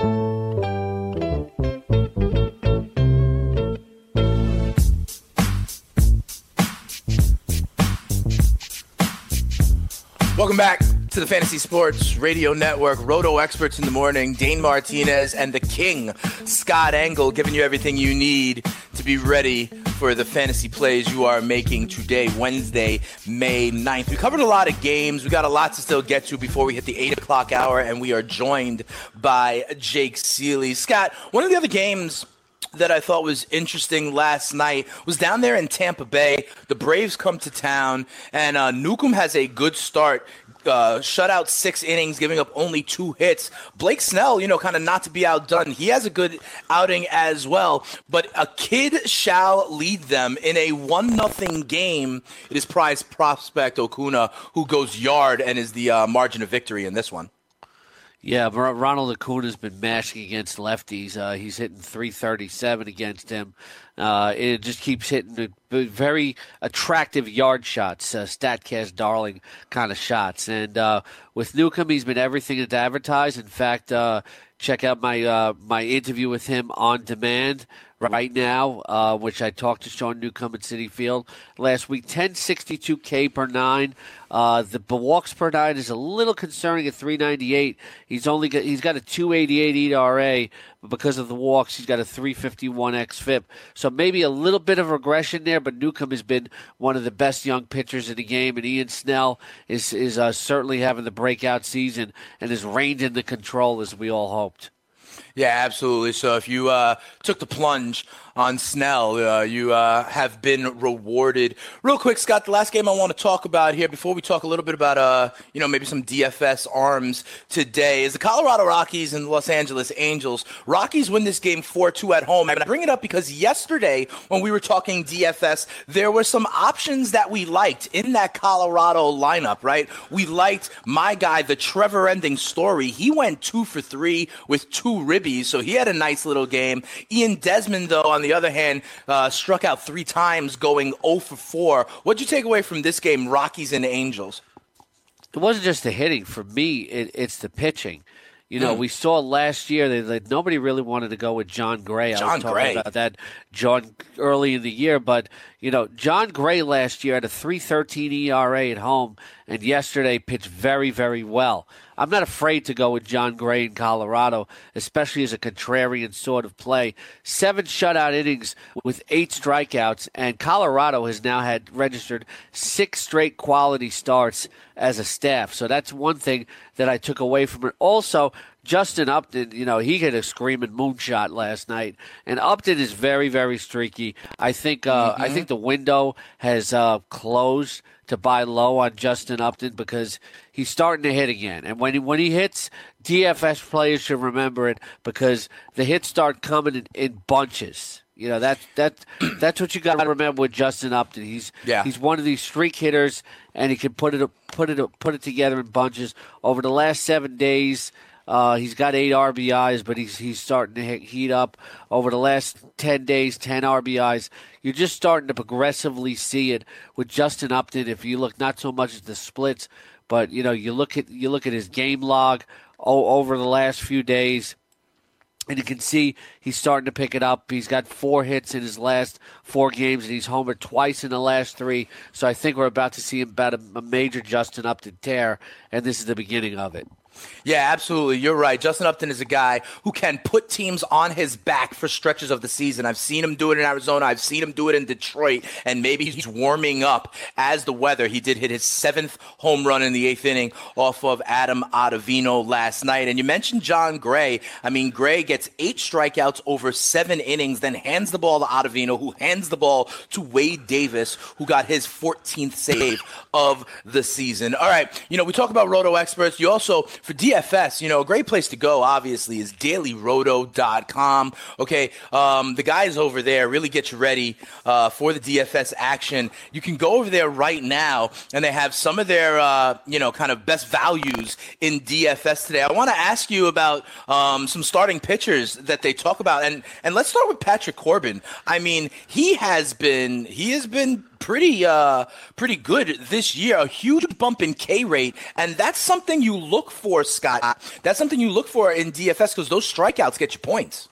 Welcome back to the Fantasy Sports Radio Network. Roto Experts in the Morning. Dane Martinez and the King, Scott Engel, giving you everything you need to be ready for the fantasy plays you are making today, Wednesday, May ninth. We covered a lot of games. We got a lot to still get to before we hit the eight o'clock hour, and we are joined by Jake Seeley. Scott, one of the other games that I thought was interesting last night was down there in Tampa Bay. The Braves come to town, and uh, Newcomb has a good start. Uh, shut out six innings, giving up only two hits. Blake Snell, you know, kind of not to be outdone. He has a good outing as well. But a kid shall lead them in a one nothing game. It is prize prospect Acuna who goes yard and is the uh, margin of victory in this one. Yeah, Ronald Acuna's been mashing against lefties. Uh, he's hitting three thirty-seven against him. Uh, it just keeps hitting very attractive yard shots, uh, StatCast darling kind of shots. And uh, with Newcomb, he's been everything that's advertised. In fact, uh, check out my uh, my interview with him on demand right now, uh, which I talked to Sean Newcomb at Citi Field last week. ten sixty-two K per nine. Uh, the walks per nine is a little concerning at three ninety-eight. He's only got, he's got a two eighty-eight E R A, but because of the walks, he's got a three fifty-one xFIP. So maybe a little bit of regression there, but Newcomb has been one of the best young pitchers in the game, and Ian Snell is is uh, certainly having the breakout season and has reined in the control as we all hoped. Yeah, absolutely. So if you uh, took the plunge on Snell, uh, you uh, have been rewarded. Real quick, Scott, the last game I want to talk about here before we talk a little bit about, uh, you know, maybe some D F S arms today is the Colorado Rockies and Los Angeles Angels. Rockies win this game four two at home. And I bring it up because yesterday when we were talking D F S, there were some options that we liked in that Colorado lineup, right? We liked my guy, the Trevor Ending Story. He went two for three with two ribbies, so he had a nice little game. Ian Desmond, though, on the other hand, uh, struck out three times, going oh for four. What'd you take away from this game, Rockies and Angels? It wasn't just the hitting. For me, it, it's the pitching. You know, Mm. we saw last year that, that nobody really wanted to go with John Gray. I John was talking Gray. about that John early in the year, but you know, John Gray last year had a three thirteen E R A at home, and yesterday pitched very, very well. I'm not afraid to go with John Gray in Colorado, especially as a contrarian sort of play. Seven shutout innings with eight strikeouts, and Colorado has now had registered six straight quality starts as a staff. So that's one thing that I took away from it. Also, Justin Upton, you know, he hit a screaming moonshot last night, and Upton is very, very streaky. I think uh, Mm-hmm. I think the window has uh, closed to buy low on Justin Upton because he's starting to hit again. And when he, when he hits, D F S players should remember it because the hits start coming in, in bunches. You know, that, that, that's what you got to remember with Justin Upton. He's Yeah. he's one of these streak hitters, and he can put it put it put it together in bunches. Over the last seven days, uh, he's got eight R B Is, but he's he's starting to hit, heat up. Over the last ten days, ten R B Is. You're just starting to progressively see it with Justin Upton. If you look not so much at the splits, but you know you look at you look at his game log o- over the last few days. And you can see he's starting to pick it up. He's got four hits in his last four games, and he's homered twice in the last three. So I think we're about to see about a, a major Justin Upton tear, and this is the beginning of it. Yeah, absolutely. You're right. Justin Upton is a guy who can put teams on his back for stretches of the season. I've seen him do it in Arizona. I've seen him do it in Detroit, and maybe he's warming up as the weather. He did hit his seventh home run in the eighth inning off of Adam Ottavino last night. And you mentioned John Gray. I mean, Gray gets eight strikeouts over seven innings, then hands the ball to Ottavino, who hands the ball to Wade Davis, who got his fourteenth save of the season. All right, you know, we talk about Roto Experts. You also, for D F S, you know, a great place to go, obviously, is daily roto dot com. Okay, um, the guys over there really get you ready uh, for the D F S action. You can go over there right now, and they have some of their, uh, you know, kind of best values in D F S today. I want to ask you about um, some starting pitchers that they talk about, and and let's start with Patrick Corbin. I mean, he has been he has been. pretty uh pretty good this year, a huge bump in K rate, and that's something you look for, Scott. That's something you look for in D F S because those strikeouts get you points.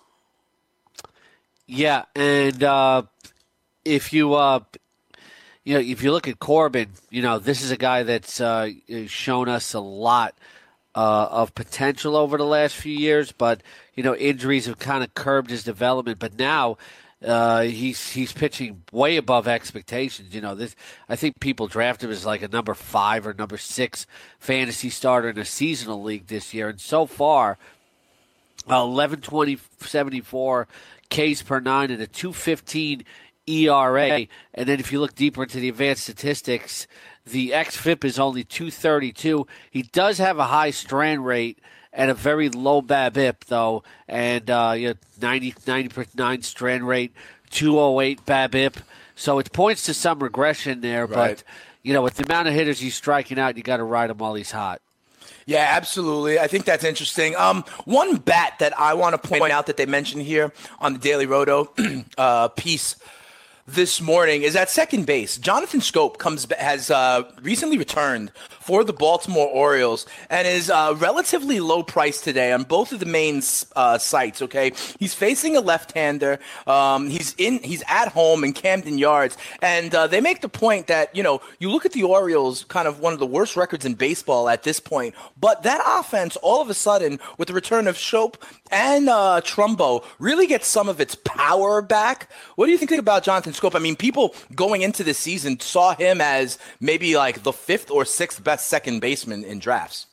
Yeah, and uh, if you uh, you know if you look at Corbin, you know this is a guy that's uh, shown us a lot uh, of potential over the last few years, but you know injuries have kind of curbed his development. But now. Uh, he's he's pitching way above expectations. You know, this I think people draft him as like a number five or number six fantasy starter in a seasonal league this year, and so far, uh, eleven twenty seventy-four Ks per nine and a two fifteen E R A. And then if you look deeper into the advanced statistics, the xFIP is only two thirty-two. He does have a high strand rate. At a very low BABIP, though, and uh, you know, ninety, ninety-nine strand rate, two oh eight BABIP. So it points to some regression there. Right. But, you know, with the amount of hitters he's striking out, you got to ride him while he's hot. Yeah, absolutely. I think that's interesting. Um, one bat that I want to point out that they mentioned here on the Daily Roto uh, piece this morning is at second base. Jonathan Schoop comes has uh, recently returned for the Baltimore Orioles and is uh, relatively low price today on both of the main uh, sites. Okay, he's facing a left-hander. Um, he's in. He's at home in Camden Yards, and uh, they make the point that you know you look at the Orioles, kind of one of the worst records in baseball at this point, but that offense all of a sudden with the return of Schoop and uh, Trumbo really gets some of its power back. What do you think about Jonathan Schoop? I mean, people going into the season saw him as maybe like the fifth or sixth best second baseman in drafts.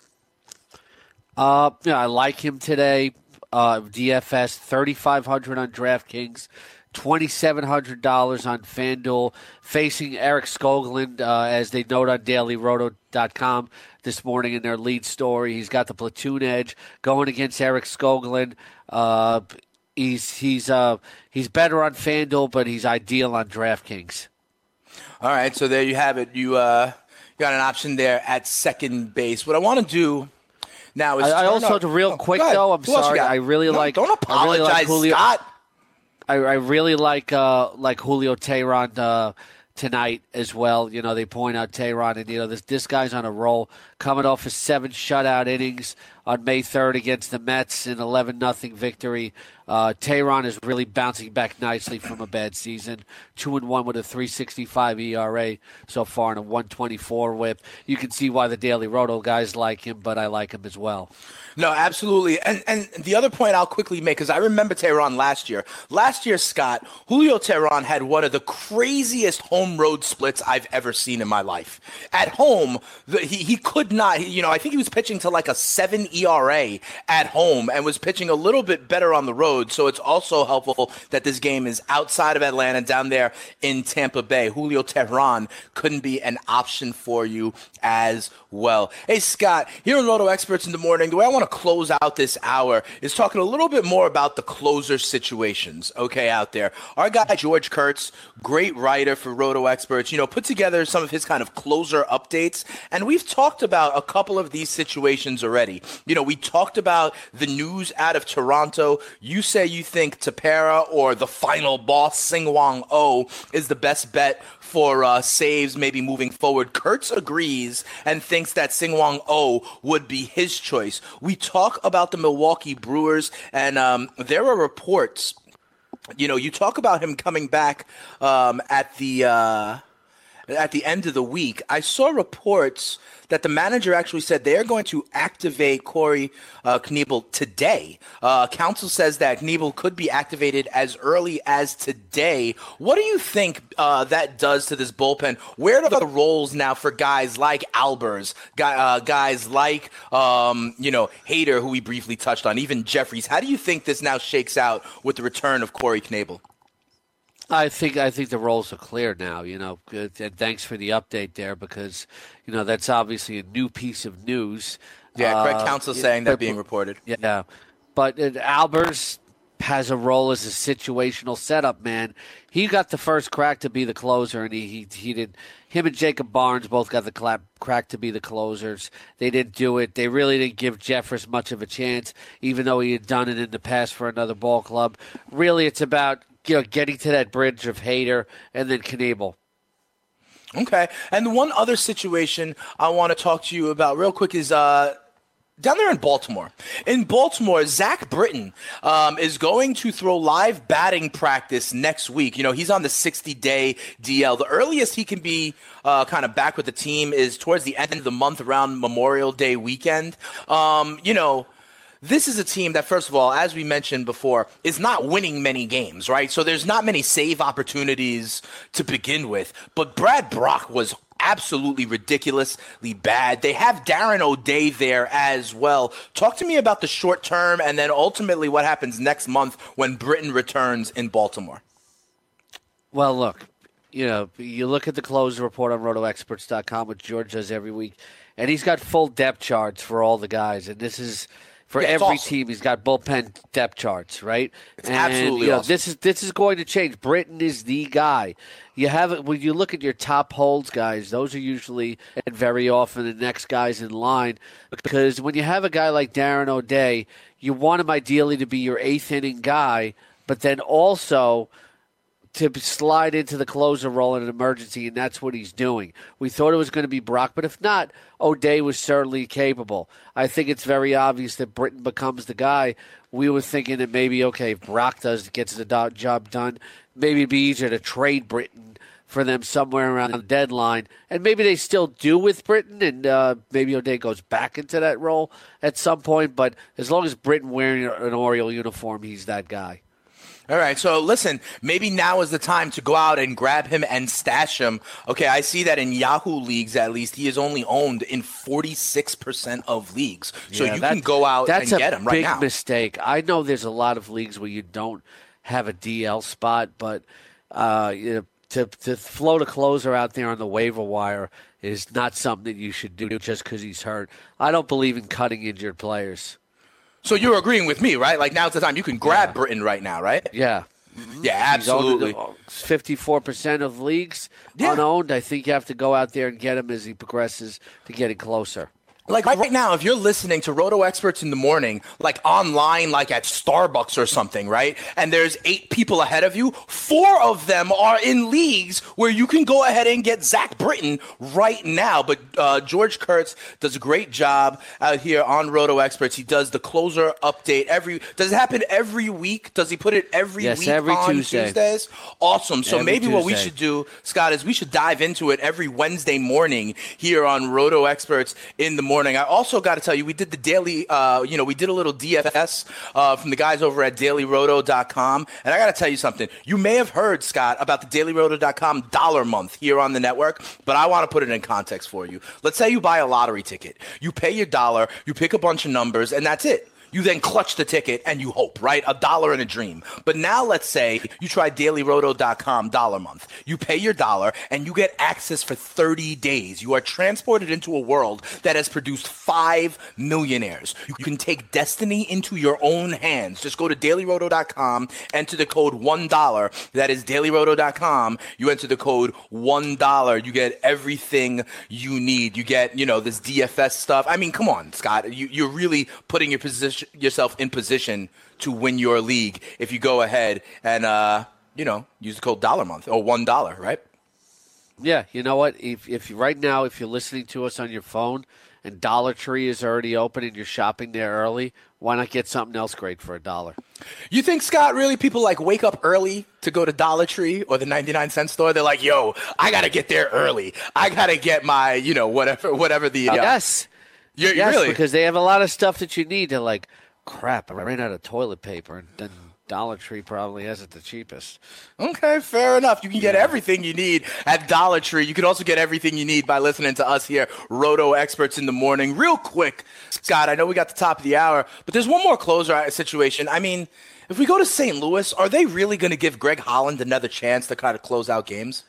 Uh, yeah, I like him today. Uh, D F S thirty-five hundred on DraftKings, twenty-seven hundred dollars on FanDuel. Facing Eric Skoglund, uh, as they note on daily roto dot com this morning in their lead story. He's got the platoon edge going against Eric Skoglund. Uh, he's he's uh he's better on FanDuel, but he's ideal on DraftKings. All right, so there you have it. You uh, got an option there at second base. What I want to do now is I, I also up. real oh, quick though. I'm Who else you sorry. got? I really no, like. Don't apologize, I really like Julio, Scott. I, I really like uh, like Julio Teheran uh, tonight as well. You know, they point out Teheran, and you know this this guy's on a roll, coming off his seven shutout innings on May third against the Mets, an eleven nothing victory. Uh, Teheran is really bouncing back nicely from a bad season. Two and one with a three sixty-five E R A so far and a one twenty-four whip. You can see why the Daily Roto guys like him, but I like him as well. No, absolutely. And and the other point I'll quickly make, because I remember Teheran last year. Last year, Scott, Julio Teheran had one of the craziest home road splits I've ever seen in my life. At home, the, he, he could not, you know, I think he was pitching to like a seven E R A at home and was pitching a little bit better on the road. So it's also helpful that this game is outside of Atlanta, down there in Tampa Bay. Julio Teheran couldn't be an option for you as well. Hey, Scott, here on Roto Experts in the Morning, the way I want to close out this hour is talking a little bit more about the closer situations, okay, out there. Our guy, George Kurtz, great writer for Roto Experts, you know, put together some of his kind of closer updates, and we've talked about a couple of these situations already. You know, we talked about the news out of Toronto. You say you think Tepera or the final boss, Sing-Wong Oh, is the best bet for uh, saves maybe moving forward. Kurtz agrees and thinks that Sing-Wong Oh would be his choice. We talk about the Milwaukee Brewers, and um, there are reports, you know, you talk about him coming back um, at the uh, at the end of the week. I saw reports that the manager actually said they're going to activate Corey uh, Knebel today. Uh, counsel says that Knebel could be activated as early as today. What do you think uh, that does to this bullpen? Where are the roles now for guys like Albers, guy, uh, guys like, um, you know, Hader, who we briefly touched on, even Jeffries? How do you think this now shakes out with the return of Corey Knebel? I think I think the roles are clear now, you know, and thanks for the update there, because, you know, that's obviously a new piece of news. Yeah, Craig uh, Counsell yeah, saying that but, being reported. Yeah, but uh, Albers has a role as a situational setup man. He got the first crack to be the closer, and he he, he did. Him and Jacob Barnes both got the clap, crack to be the closers. They didn't do it. They really didn't give Jeffress much of a chance, even though he had done it in the past for another ball club. Really, it's about, you know, getting to that bridge of Hader and then Knebel. Okay. And one other situation I want to talk to you about real quick is uh, down there in Baltimore. In Baltimore, Zach Britton um, is going to throw live batting practice next week. You know, he's on the sixty-day D L. The earliest he can be uh, kind of back with the team is towards the end of the month, around Memorial Day weekend. Um, you know, this is a team that, first of all, as we mentioned before, is not winning many games, right? So there's not many save opportunities to begin with. But Brad Brock was absolutely ridiculously bad. They have Darren O'Day there as well. Talk to me about the short term and then ultimately what happens next month when Britton returns in Baltimore. Well, look, you know, you look at the closer report on roto experts dot com, which George does every week, and he's got full depth charts for all the guys. And this is... For yeah, every awesome. team, he's got bullpen depth charts, right? It's and, absolutely you know, awesome. This is this is going to change. Britton is the guy. You have when you look at your top holds guys; those are usually and very often the next guys in line. Because when you have a guy like Darren O'Day, you want him ideally to be your eighth inning guy, but then also to slide into the closer role in an emergency, and that's what he's doing. We thought it was going to be Brock, but if not, O'Day was certainly capable. I think it's very obvious that Britton becomes the guy. We were thinking that maybe, okay, if Brock does gets the do- job done, maybe it'd be easier to trade Britton for them somewhere around the deadline, and maybe they still do with Britton, and uh, maybe O'Day goes back into that role at some point, but as long as Britton wearing an Oriole uniform, he's that guy. All right, so listen, maybe now is the time to go out and grab him and stash him. Okay, I see that in Yahoo leagues, at least, he is only owned in forty-six percent of leagues. So yeah, you can go out and get him right now. That's a big mistake. I know there's a lot of leagues where you don't have a D L spot, but uh, you know, to, to float a closer out there on the waiver wire is not something that you should do just because he's hurt. I don't believe in cutting injured players. So you're agreeing with me, right? Like, now's the time. You can grab yeah. Britton right now, right? Yeah. Yeah, absolutely. fifty-four percent of leagues yeah. unowned. I think you have to go out there and get him as he progresses to getting closer. Like right now, if you're listening to Roto Experts in the morning, like online, like at Starbucks or something, right? And there's eight people ahead of you, four of them are in leagues where you can go ahead and get Zach Britton right now. But uh, George Kurtz does a great job out here on Roto Experts. He does the closer update every. Does it happen every week? Does he put it every yes, week every on Tuesday. Tuesdays? Awesome. So every maybe Tuesday. what we should do, Scott, is we should dive into it every Wednesday morning here on Roto Experts in the morning. I also got to tell you, we did the daily, uh, you know, we did a little D F S uh, from the guys over at daily roto dot com. And I got to tell you something. You may have heard, Scott, about the daily roto dot com dollar month here on the network, but I want to put it in context for you. Let's say you buy a lottery ticket. You pay your dollar, you pick a bunch of numbers, and that's it. You then clutch the ticket and you hope, right? A dollar and a dream. But now let's say you try daily roto dot com dollar month. You pay your dollar and you get access for thirty days. You are transported into a world that has produced five millionaires. You can take destiny into your own hands. Just go to daily roto dot com, enter the code one dollar. That is daily roto dot com. You enter the code one dollar. You get everything you need. You get, you know, this D F S stuff. I mean, come on, Scott. You, you're really putting your position yourself in position to win your league if you go ahead and uh you know use the code dollar month or one dollar, right? Yeah, you know what? If if you, right now, if you're listening to us on your phone and Dollar Tree is already open and you're shopping there early, why not get something else great for a dollar? You think, Scott, really people like wake up early to go to Dollar Tree or the ninety-nine cent store? They're like, yo, I got to get there early. I got to get my, you know, whatever, whatever the. Uh, yes. You're, yes, really? Because they have a lot of stuff that you need. They're like, crap, I ran out of toilet paper. And then Dollar Tree probably has it the cheapest. Okay, fair enough. You can get everything you need at Dollar Tree. You can also get everything you need by listening to us here, Roto Experts in the morning. Real quick, Scott, I know we got the top of the hour, but there's one more closer situation. I mean, if we go to Saint Louis, are they really going to give Greg Holland another chance to kind of close out games?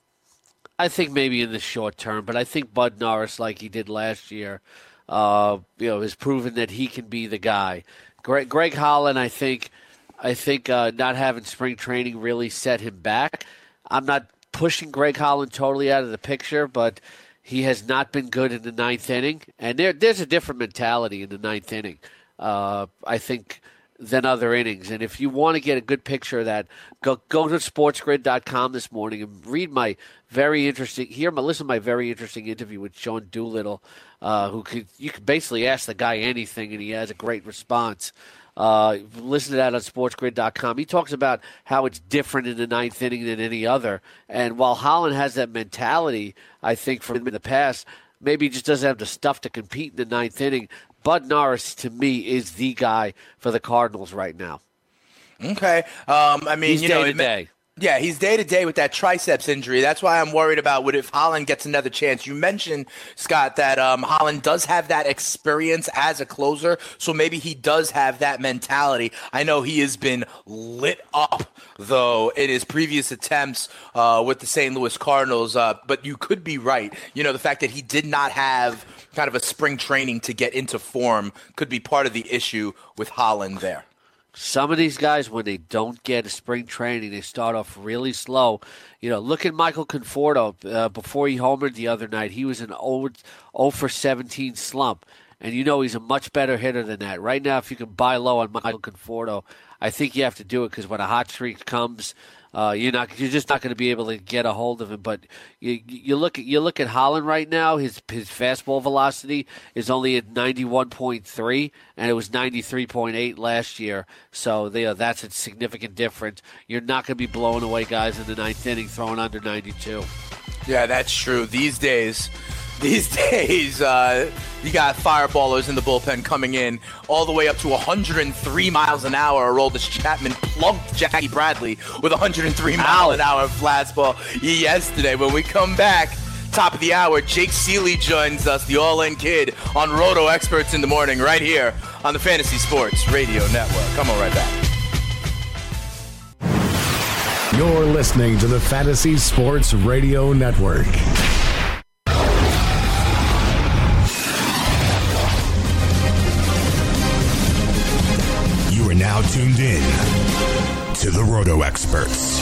I think maybe in the short term, but I think Bud Norris, like he did last year, Uh, you know, has proven that he can be the guy. Greg, Greg Holland, I think, I think uh, not having spring training really set him back. I'm not pushing Greg Holland totally out of the picture, but he has not been good in the ninth inning, and there, there's a different mentality in the ninth inning. Uh, I think than other innings. And if you want to get a good picture of that, go go to sports grid dot com this morning and read my very interesting, hear my, listen to my very interesting interview with Sean Doolittle, uh, who could, you could basically ask the guy anything and he has a great response. Uh, listen to that on sports grid dot com. He talks about how it's different in the ninth inning than any other. And while Holland has that mentality, I think from in the past, maybe he just doesn't have the stuff to compete in the ninth inning. Bud Norris, to me, is the guy for the Cardinals right now. Okay. Um, I mean, He's you know, day to day. Yeah, he's day to day with that triceps injury. That's why I'm worried about what if Holland gets another chance. You mentioned, Scott, that um, Holland does have that experience as a closer, so maybe he does have that mentality. I know he has been lit up, though, in his previous attempts uh, with the Saint Louis Cardinals, uh, but you could be right. You know, the fact that he did not have kind of a spring training to get into form could be part of the issue with Holland there. Some of these guys, when they don't get a spring training, they start off really slow. You know, look at Michael Conforto. Uh, before he homered the other night, he was an oh for seventeen slump. And you know he's a much better hitter than that. Right now, if you can buy low on Michael Conforto, I think you have to do it because when a hot streak comes, uh, you're not you're just not going to be able to get a hold of him. But you you look at you look at Holland right now. His his fastball velocity is only at ninety-one point three, and it was ninety-three point eight last year. So they, uh, that's a significant difference. You're not going to be blowing away guys in the ninth inning throwing under ninety-two. Yeah, that's true. These days. These days, uh, you got fireballers in the bullpen coming in all the way up to one hundred three miles an hour. Aroldis Chapman plunked Jackie Bradley with one hundred three mile an hour fastball yesterday. When we come back, top of the hour, Jake Seeley joins us, the All-In Kid, on Roto Experts in the Morning, right here on the Fantasy Sports Radio Network. Come on right back. You're listening to the Fantasy Sports Radio Network. You are now tuned in to the Roto Experts.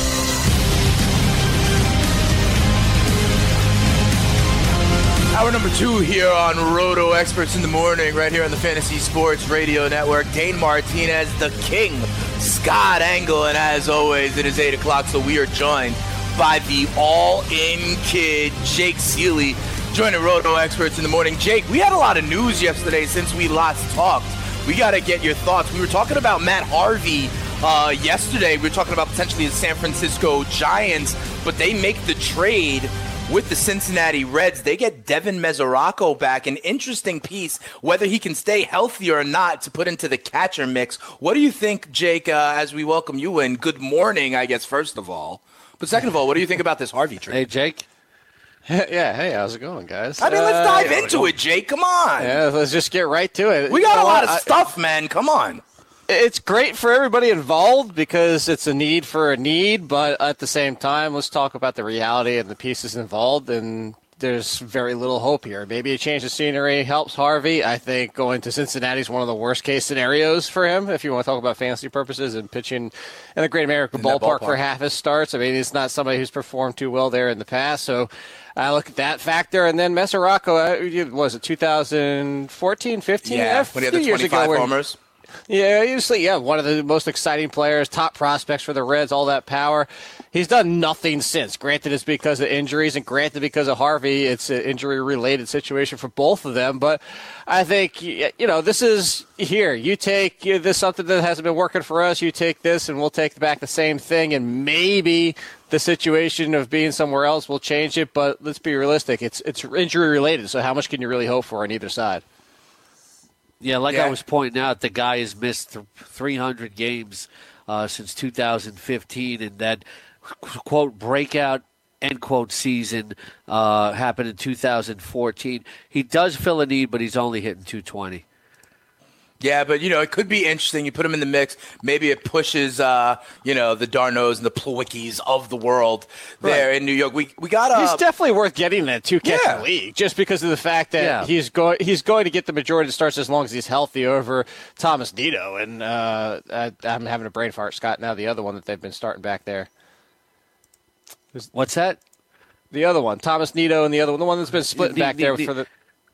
Hour number two here on Roto Experts in the Morning, right here on the Fantasy Sports Radio Network. Dane Martinez, the king, Scott Engel, and as always, it is eight o'clock, so we are joined by the all-in kid, Jake Seeley, joining Roto Experts in the Morning. Jake, we had a lot of news yesterday since we last talked. We got to get your thoughts. We were talking about Matt Harvey uh, yesterday. We were talking about potentially the San Francisco Giants, but they make the trade with the Cincinnati Reds. They get Devin Mesoraco back. An interesting piece, whether he can stay healthy or not, to put into the catcher mix. What do you think, Jake, uh, as we welcome you in? Good morning, I guess, first of all. But second of all, what do you think about this Harvey trade? Hey, Jake. Yeah, hey, how's it going, guys? I mean, let's uh, dive into it, Jake. Come on. Yeah, let's just get right to it. We got you know a lot what? of stuff, man. Come on. It's great for everybody involved because it's a need for a need, but at the same time, let's talk about the reality and the pieces involved, and there's very little hope here. Maybe a change of scenery helps Harvey. I think going to Cincinnati is one of the worst-case scenarios for him, if you want to talk about fantasy purposes, and pitching in the Great American ballpark, ballpark for half his starts. I mean, he's not somebody who's performed too well there in the past, so I look at that factor. And then Mesoraco, was it two thousand fourteen, fifteen? Yeah, when he had the twenty-five homers. Yeah, usually, yeah, one of the most exciting players, top prospects for the Reds, all that power. He's done nothing since. Granted, it's because of injuries, and granted, because of Harvey, it's an injury-related situation for both of them. But I think, you know, this is here. You take you know, this something that hasn't been working for us. You take this, and we'll take back the same thing, and maybe the situation of being somewhere else will change it. But let's be realistic. It's it's injury-related, so how much can you really hope for on either side? Yeah, like Yeah. I was pointing out, the guy has missed th- three hundred games uh, since two thousand fifteen, and that, quote, breakout, end quote, season uh, happened in two thousand fourteen. He does fill a need, but he's only hitting two twenty. Yeah, but, you know, it could be interesting. You put him in the mix. Maybe it pushes, uh, you know, the Darnos and the Plawickies of the world there Right. in New York. We we got uh, He's definitely worth getting that two catch Yeah. league just because of the fact that Yeah. he's going he's going to get the majority of the starts as long as he's healthy over Thomas Nito. And uh, I, I'm having a brain fart, Scott. Now the other one that they've been starting back there. What's that? The other one, Thomas Nito, and the other one, the one that's been splitting The- back the- there the- for the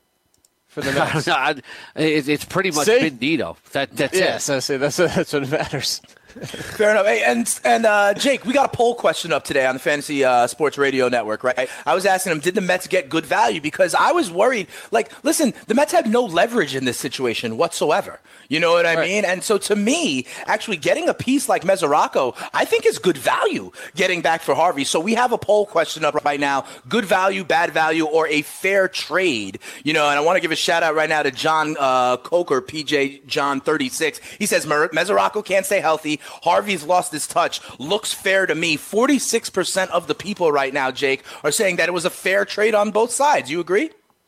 for the I Mets. don't know. I- it- It's pretty much See? been Nito. That, that's yeah, it. so see, that's that's what matters. Fair enough. Hey, and and uh, Jake, we got a poll question up today on the Fantasy uh, Sports Radio Network, right? I was asking him, did the Mets get good value? Because I was worried. Like, listen, the Mets have no leverage in this situation whatsoever. You know what I Right. mean? And so to me, actually getting a piece like Mesoraco, I think is good value getting back for Harvey. So we have a poll question up right now. Good value, bad value, or a fair trade. You know, and I want to give a shout out right now to John uh, Coker, P J John thirty-six. He says Mer- Mesoraco can't stay healthy. Harvey's lost his touch. Looks fair to me. forty-six percent of the people right now, Jake, are saying that it was a fair trade on both sides. You agree?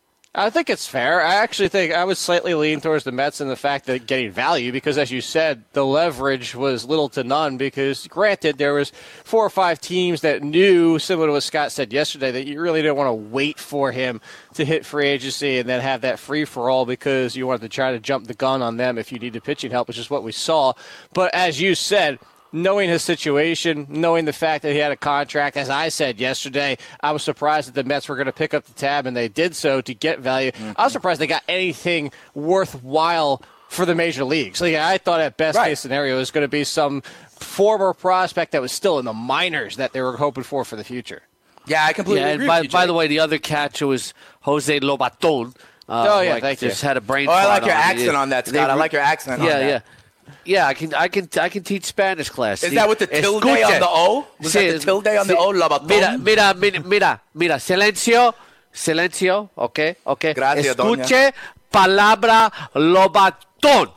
I think it's fair. I actually think I would slightly lean towards the Mets in the fact that getting value because, as you said, the leverage was little to none because, granted, there was four or five teams that knew, similar to what Scott said yesterday, that you really didn't want to wait for him to hit free agency and then have that free-for-all because you wanted to try to jump the gun on them if you needed pitching help, which is what we saw. But as you said, knowing his situation, knowing the fact that he had a contract, as I said yesterday, I was surprised that the Mets were going to pick up the tab, and they did so to get value. Mm-hmm. I was surprised they got anything worthwhile for the major leagues. So, yeah, I thought at best right. case scenario it was going to be some former prospect that was still in the minors that they were hoping for for the future. Yeah, I completely yeah, agree by, with you, by the way, the other catcher was Jose Lobaton. Uh, oh, yeah, like thank just you. had a brain Oh, I like your on accent it. on that, They Scott. I re- like your accent yeah, on that. Yeah, yeah. Yeah, I can, I can, I can teach Spanish class. Is that with the tilde on the O? Was sí, that the tilde on sí. the O, Lobaton? Mira, mira, mira, mira, mira, silencio, silencio, okay, okay. Gracias, Escuche palabra Lobaton,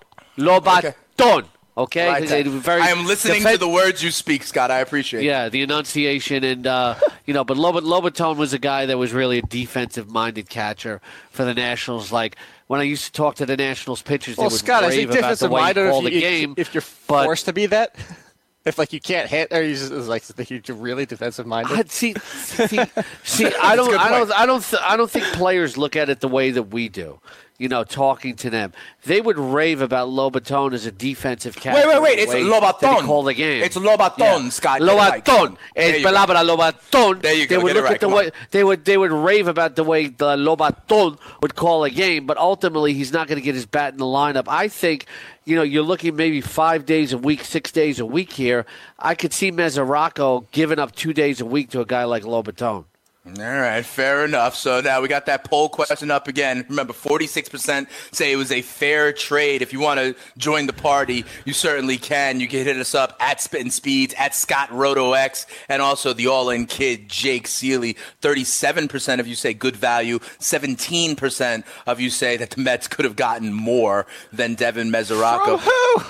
Lobaton, okay. Right. okay? Very I am listening defen- to the words you speak, Scott. I appreciate it. Yeah, the enunciation and, uh, you know, but Lob- Lobaton was a guy that was really a defensive-minded catcher for the Nationals. Like, when I used to talk to the Nationals pitchers, well, they would Scott, rave about the way he called the if, game. If you're but, forced to be that, if like you can't hit, or you just like you're really defensive-minded. Uh, see, see, see, I don't, I don't, I don't, th- I don't think players look at it the way that we do. you know, talking to them. They would rave about Lobaton as a defensive captain. Wait, wait, wait. It's Lobaton. Call the game. It's Lobaton, yeah. Scott. Lobaton. Es palabra Lobaton. There you go. They would Get look it right. at the Come way on. they would they would rave about the way the Lobaton would call a game, but ultimately he's not going to get his bat in the lineup. I think, you know, you're looking maybe five days a week, six days a week here. I could see Mesoraco giving up two days a week to a guy like Lobaton. All right, fair enough. So now we got that poll question up again. Remember, forty-six percent say it was a fair trade. If you want to join the party, you certainly can. You can hit us up at Spittin' Speeds, at Scott RotoX, and also the all-in kid, Jake Seeley. thirty-seven percent of you say good value. seventeen percent of you say that the Mets could have gotten more than Devin Mesoraco.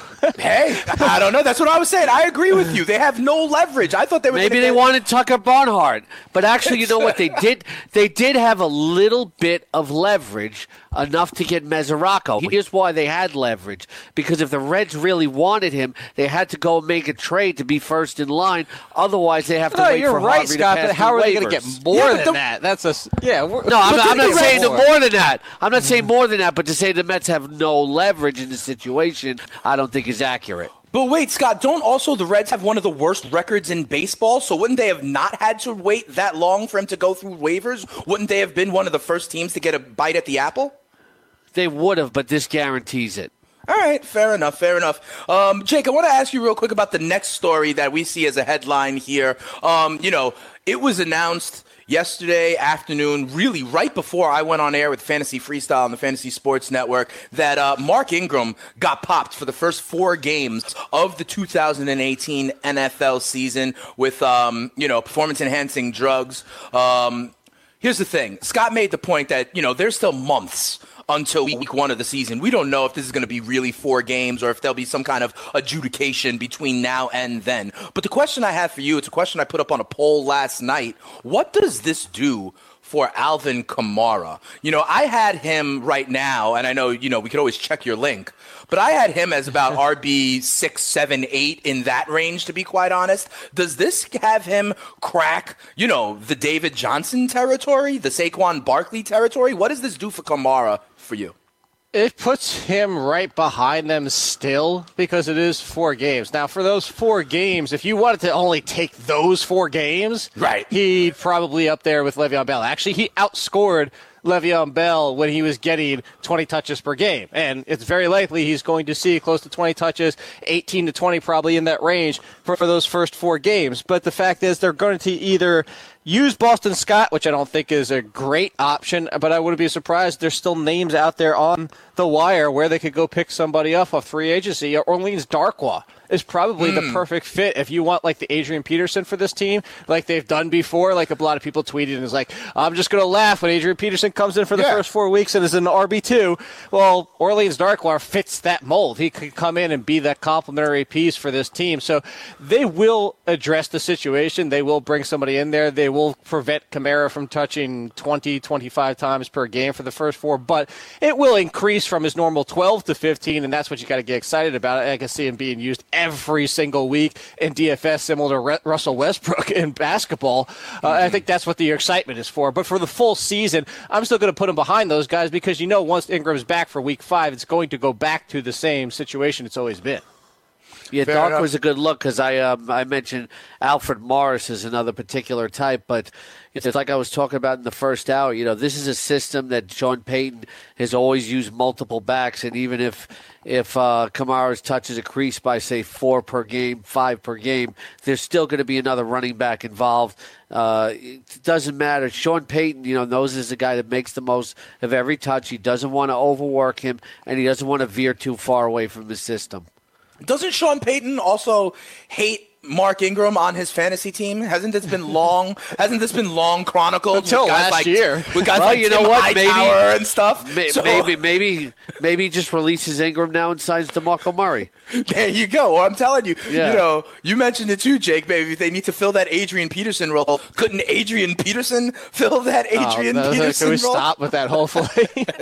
Hey, I don't know. That's what I was saying. I agree with you. They have no leverage. I thought they were Maybe gonna they get- wanted Tucker Barnhart, but actually, you know what they did? They did have a little bit of leverage, enough to get Mesoraco. Here's why they had leverage: because if the Reds really wanted him, they had to go make a trade to be first in line. Otherwise, they have to No, wait you're for right, Harvey Scott. to pass But how the are they going waivers. to get more Yeah, but than the- that? That's a s- yeah. We're, No, I'm, we're not, I'm not getting saying more. more than that. I'm not saying more than that, but to say the Mets have no leverage in the situation, I don't think is accurate. But wait, Scott, don't also the Reds have one of the worst records in baseball? So wouldn't they have not had to wait that long for him to go through waivers? Wouldn't they have been one of the first teams to get a bite at the apple? They would have, but this guarantees it. All right, fair enough, fair enough. Um, Jake, I want to ask you real quick about the next story that we see as a headline here. Um, you know, it was announced yesterday afternoon, really right before I went on air with Fantasy Freestyle on the Fantasy Sports Network, that uh, Mark Ingram got popped for the first four games of the two thousand eighteen N F L season with, um, you know, performance-enhancing drugs. Um, here's the thing. Scott made the point that, you know, there's still months until week one of the season. We don't know if this is going to be really four games or if there'll be some kind of adjudication between now and then. But the question I have for you, it's a question I put up on a poll last night. What does this do for Alvin Kamara? You know, I had him right now, and I know, you know, we could always check your link, but I had him as about R B six, seven, eight in that range, to be quite honest. Does this have him crack, you know, the David Johnson territory, the Saquon Barkley territory? What does this do for Kamara for you? It puts him right behind them still because it is four games. Now, for those four games, if you wanted to only take those four games, right, he'd probably up there with Le'Veon Bell. Actually, he outscored Le'Veon Bell when he was getting twenty touches per game. And it's very likely he's going to see close to twenty touches, eighteen to twenty probably in that range for, for those first four games. But the fact is they're going to either use Boston Scott, which I don't think is a great option, but I wouldn't be surprised. There's still names out there on the wire where they could go pick somebody up off free agency. Orleans Darkwa is probably mm. the perfect fit if you want like the Adrian Peterson for this team, like they've done before. Like a lot of people tweeted and is like, I'm just going to laugh when Adrian Peterson comes in for the yeah. first four weeks and is an R B two. Well, Orleans Darkwa fits that mold. He could come in and be that complementary piece for this team. So they will address the situation. They will bring somebody in there. They will prevent Kamara from touching twenty, twenty-five times per game for the first four, but it will increase from his normal twelve to fifteen, and that's what you got to get excited about. I can see him being used every single week in D F S, similar to Re- Russell Westbrook in basketball. Uh, mm-hmm. I think that's what the excitement is for. But for the full season, I'm still going to put him behind those guys because you know once Ingram's back for week five, it's going to go back to the same situation it's always been. Yeah, Fair Dark enough. was a good look because I um, I mentioned Alfred Morris is another particular type, but it's like I was talking about in the first hour. You know, this is a system that Sean Payton has always used multiple backs, and even if if uh, Kamara touches a crease by say four per game, five per game, there's still going to be another running back involved. Uh, it doesn't matter. Sean Payton, you know, knows is a guy that makes the most of every touch. He doesn't want to overwork him, and he doesn't want to veer too far away from the system. Doesn't Sean Payton also hate Mark Ingram on his fantasy team? Hasn't this been long? hasn't this been long chronicled until with guys last like, year? With guys well, like you Tim know what? Maybe Hightower and stuff. May, so, maybe, maybe, maybe he just releases Ingram now and signs DeMarco Murray. There you go. Well, I'm telling you, yeah. you know, you mentioned it too, Jake. Baby, they need to fill that Adrian Peterson role. Couldn't Adrian Peterson fill that Adrian oh, no, Peterson Can we role? stop with that? Hopefully,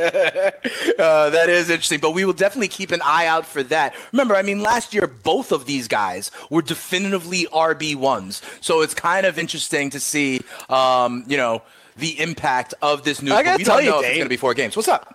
uh, that is interesting. But we will definitely keep an eye out for that. Remember, I mean, last year both of these guys were definitively R B ones. So it's kind of interesting to see, um, you know, the impact of this new. I gotta we tell don't you, know Dave, if it's going to be four games. What's up?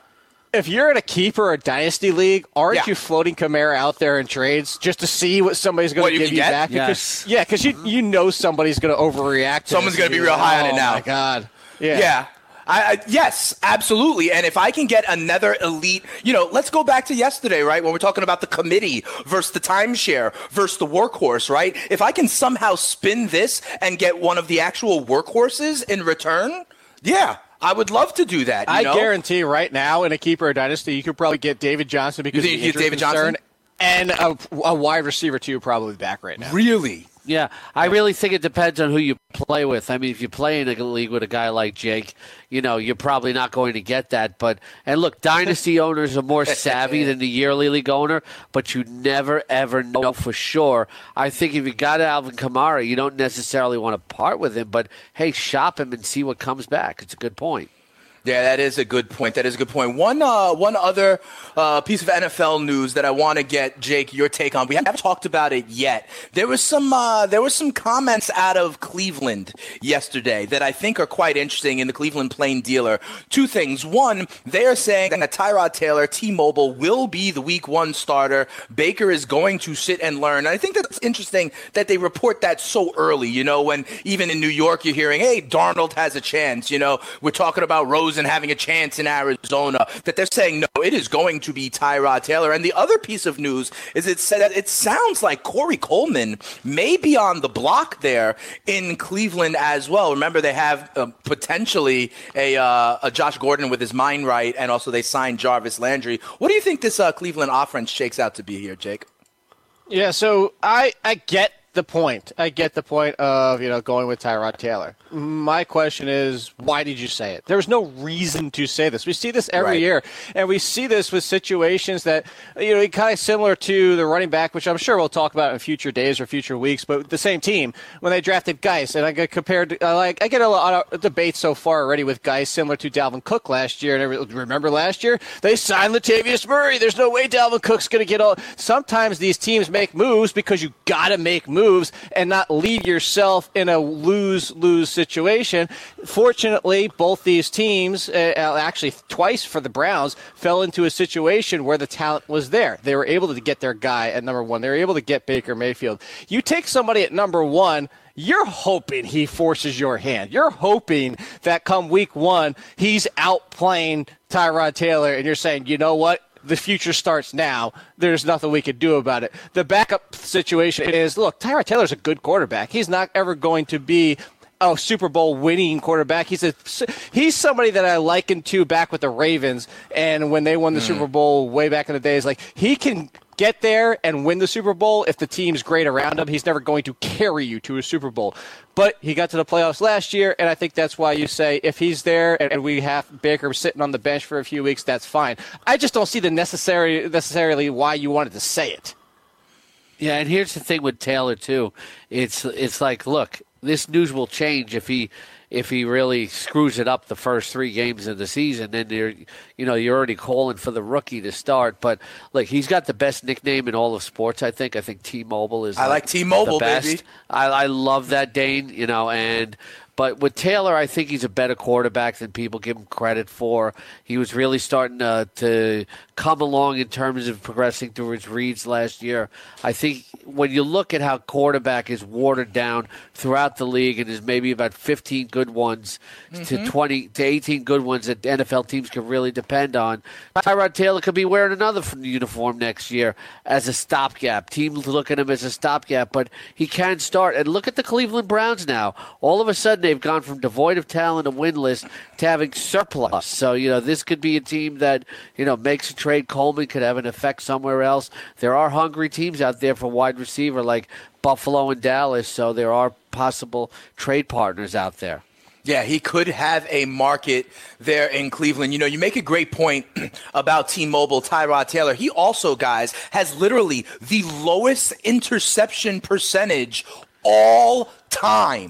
if you're in a keeper or dynasty league, aren't Yeah. you floating Kamara out there in trades just to see what somebody's going What to you give can you get? back? Yes. Because, yeah, because you, you know somebody's going to overreact. To Someone's this gonna and be you're real like, high on it oh, now. my God. Yeah. Yeah. I, I, yes, absolutely. And if I can get another elite, you know, let's go back to yesterday, right? When we're talking about the committee versus the timeshare versus the workhorse, right? If I can somehow spin this and get one of the actual workhorses in return, yeah, I would love to do that. You I know? guarantee right now in a keeper or dynasty, you could probably get David Johnson because You of think the you get injury David concern, and a, a wide receiver too probably back right now. Really? Yeah, I really think it depends on who you play with. I mean, if you play in a league with a guy like Jake, you know, you're probably not going to get that. But and look, dynasty owners are more savvy than the yearly league owner, but you never, ever know for sure. I think if you got Alvin Kamara, you don't necessarily want to part with him, but, hey, shop him and see what comes back. It's a good point. Yeah, that is a good point. That is a good point. One uh, one other uh, piece of N F L news that I want to get, Jake, your take on. We haven't talked about it yet. There was some uh, there was some comments out of Cleveland yesterday that I think are quite interesting in the Cleveland Plain Dealer. Two things. One, they are saying that Tyrod Taylor, T-Mobile, will be the week one starter. Baker is going to sit and learn. And I think that's interesting that they report that so early, you know, when even in New York you're hearing, hey, Darnold has a chance. You know, we're talking about Rose and having a chance in Arizona, that they're saying, no, it is going to be Tyrod Taylor. And the other piece of news is it said that it sounds like Corey Coleman may be on the block there in Cleveland as well. Remember, they have uh, potentially a, uh, a Josh Gordon with his mind right, and also they signed Jarvis Landry. What do you think this uh, Cleveland offense shakes out to be here, Jake? Yeah, so I, I get the point. I get the point of, you know, going with Tyrod Taylor. My question is, why did you say it? There's no reason to say this. We see this every Right. year, and we see this with situations that, you know, kind of similar to the running back, which I'm sure we'll talk about in future days or future weeks, but the same team, when they drafted Geis, and I get compared to, uh, like, I get a lot of debate so far already with Geis, similar to Dalvin Cook last year, and every, remember last year? They signed Latavius Murray. There's no way Dalvin Cook's going to get all. Sometimes these teams make moves because you got to make moves and not leave yourself in a lose-lose situation. Fortunately, both these teams, uh, actually twice for the Browns, fell into a situation where the talent was there. They were able to get their guy at number one. They were able to get Baker Mayfield. You take somebody at number one, you're hoping he forces your hand. You're hoping that come week one, he's outplaying Tyrod Taylor, and you're saying, you know what? The future starts now. There's nothing we could do about it. The backup situation is, look, Tyrod Taylor's a good quarterback. He's not ever going to be a Super Bowl winning quarterback. He's a he's somebody that I likened to back with the Ravens, and when they won the mm. Super Bowl way back in the days, like he can get there and win the Super Bowl if the team's great around him. He's never going to carry you to a Super Bowl. But he got to the playoffs last year, and I think that's why you say if he's there and we have Baker sitting on the bench for a few weeks, that's fine. I just don't see the necessary necessarily why you wanted to say it. Yeah, and here's the thing with Taylor, too. It's it's like, look, this news will change if he if he really screws it up the first three games of the season. Then you're you know you're already calling for the rookie to start. But look, he's got the best nickname in all of sports. I think. I think T-Mobile is. I like T-Mobile, the best. baby. I, I love that, Dane. You know, and. But with Taylor, I think he's a better quarterback than people give him credit for. He was really starting uh, to come along in terms of progressing through his reads last year. I think when you look at how quarterback is watered down throughout the league, and there's maybe about fifteen good ones mm-hmm. to twenty to eighteen good ones that N F L teams can really depend on, Tyrod Taylor could be wearing another uniform next year as a stopgap. Teams look at him as a stopgap, but he can start. And look at the Cleveland Browns now. All of a sudden, they've gone from devoid of talent and winless to having surplus. So, you know, this could be a team that, you know, makes a trade. Coleman could have an effect somewhere else. There are hungry teams out there for wide receiver like Buffalo and Dallas, so there are possible trade partners out there. Yeah, he could have a market there in Cleveland. You know, you make a great point about T-Mobile, Tyrod Taylor. He also, guys, has literally the lowest interception percentage all time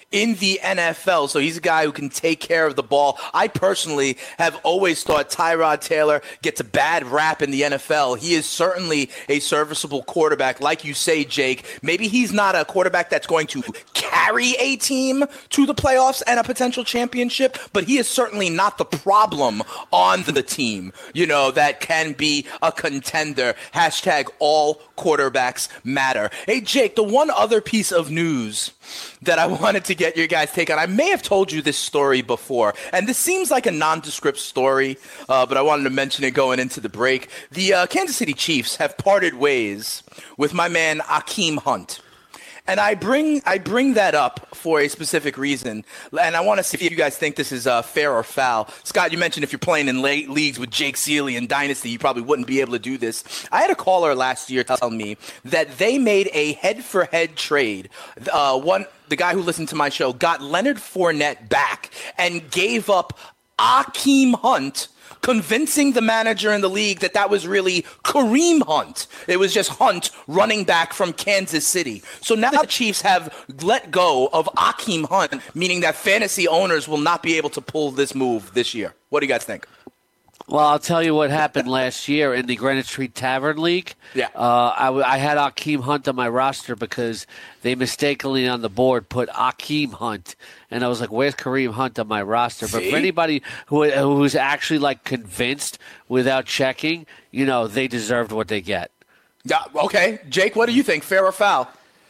in the N F L. So he's a guy who can take care of the ball. I personally have always thought Tyrod Taylor gets a bad rap in the N F L. He is certainly a serviceable quarterback. Like you say, Jake, maybe he's not a quarterback that's going to carry a team to the playoffs and a potential championship, but he is certainly not the problem on the team, you know, that can be a contender. Hashtag all quarterbacks matter. Hey, Jake, the one other piece of news that I wanted to get your guys' take on, I may have told you this story before, and this seems like a nondescript story, uh, but I wanted to mention it going into the break. The uh, Kansas City Chiefs have parted ways with my man Akeem Hunt. And I bring I bring that up for a specific reason, and I want to see if you guys think this is uh, fair or foul. Scott, you mentioned if you're playing in late leagues with Jake Seeley and Dynasty, you probably wouldn't be able to do this. I had a caller last year tell me that they made a head-for-head trade. Uh, one, the guy who listened to my show got Leonard Fournette back and gave up Akeem Hunt, convincing the manager in the league that that was really Kareem Hunt. It was just Hunt running back from Kansas City. So now the Chiefs have let go of Akeem Hunt, meaning that fantasy owners will not be able to pull this move this year. What do you guys think? Well, I'll tell you what happened last year in the Greenwich Street Tavern League. Yeah. Uh, I, w- I had Akeem Hunt on my roster because they mistakenly on the board put Akeem Hunt. And I was like, where's Kareem Hunt on my roster? But See? for anybody who who's actually, like, convinced without checking, you know, they deserved what they get. Yeah. Okay. Jake, what do you think? Fair or foul?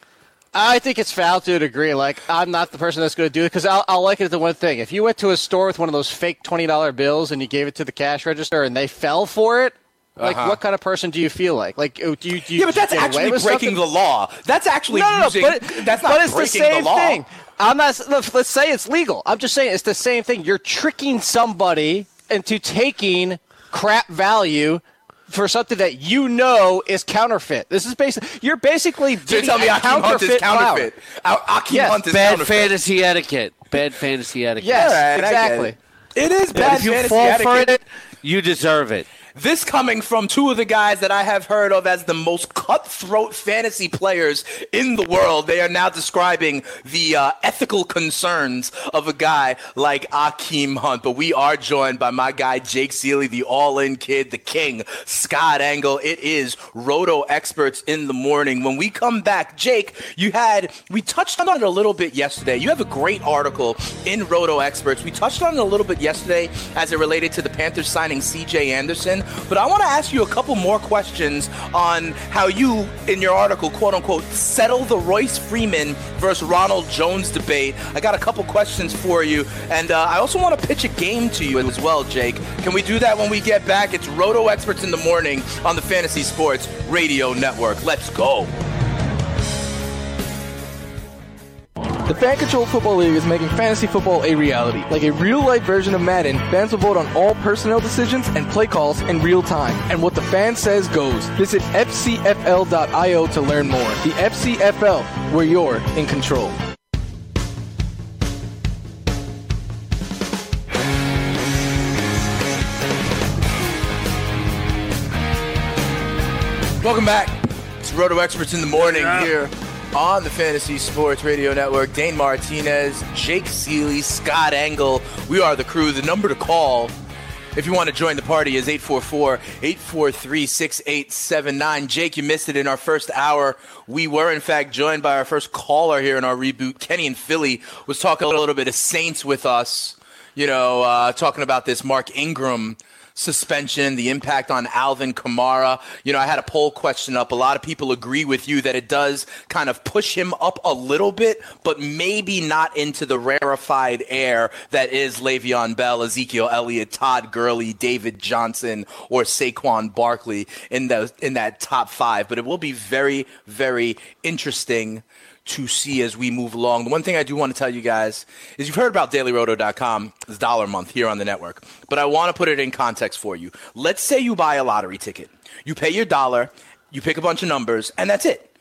I think it's foul to a degree. Like, I'm not the person that's going to do it because I'll, I'll like it as the one thing. If you went to a store with one of those fake twenty dollar bills and you gave it to the cash register and they fell for it, like, Uh-huh. what kind of person do you feel like? Like, do you, do you Yeah, but that's get away actually with breaking something? the law. That's actually no, no, using. no, but, that's not but it's breaking the same the law. thing. I'm not. Let's say it's legal. I'm just saying it's the same thing. You're tricking somebody into taking crap value for something that you know is counterfeit. This is basically you're basically So you're getting telling me a Akeem Hunt is counterfeit flower. counterfeit. A- Akeem Yes, Hunt is Bad counterfeit. fantasy etiquette. Bad fantasy etiquette. Yes, All right, I get exactly. it. It is And bad if you fantasy fall etiquette. for it, you deserve it. This coming from two of the guys that I have heard of as the most cutthroat fantasy players in the world. They are now describing the uh, ethical concerns of a guy like Akeem Hunt. But we are joined by my guy, Jake Seeley, the all-in kid, the king, Scott Engel. It is Roto Experts in the morning. When we come back, Jake, you had, we touched on it a little bit yesterday. You have a great article in Roto Experts. We touched on it a little bit yesterday as it related to the Panthers signing C J Anderson. But I want to ask you a couple more questions on how you, in your article, quote unquote, settle the Royce Freeman versus Ronald Jones debate. I got a couple questions for you. And uh, I also want to pitch a game to you as well, Jake. Can we do that when we get back? It's Roto Experts in the morning on the Fantasy Sports Radio Network. Let's go. The Fan Control Football League is making fantasy football a reality. Like a real-life version of Madden, fans will vote on all personnel decisions and play calls in real time. And what the fan says goes. Visit F C F L dot I O to learn more. The F C F L, where you're in control. Welcome back. It's Roto Experts in the morning yeah. here on the Fantasy Sports Radio Network. Dane Martinez, Jake Seeley, Scott Engel. We are the crew. The number to call if you want to join the party is eight four four, eight four three, six eight seven nine. Jake, you missed it in our first hour. We were, in fact, joined by our first caller here in our reboot. Kenny in Philly was talking a little bit of Saints with us, you know, uh, talking about this Mark Ingram suspension, the impact on Alvin Kamara. You know, I had a poll question up. A lot of people agree with you that it does kind of push him up a little bit, but maybe not into the rarefied air that is Le'Veon Bell, Ezekiel Elliott, Todd Gurley, David Johnson, or Saquon Barkley in the in that top five. But it will be very, very interesting to see as we move along. The one thing I do want to tell you guys is you've heard about Daily Roto dot com. It's dollar a month here on the network. But I want to put it in context for you. Let's say you buy a lottery ticket. You pay your dollar, you pick a bunch of numbers, and that's it.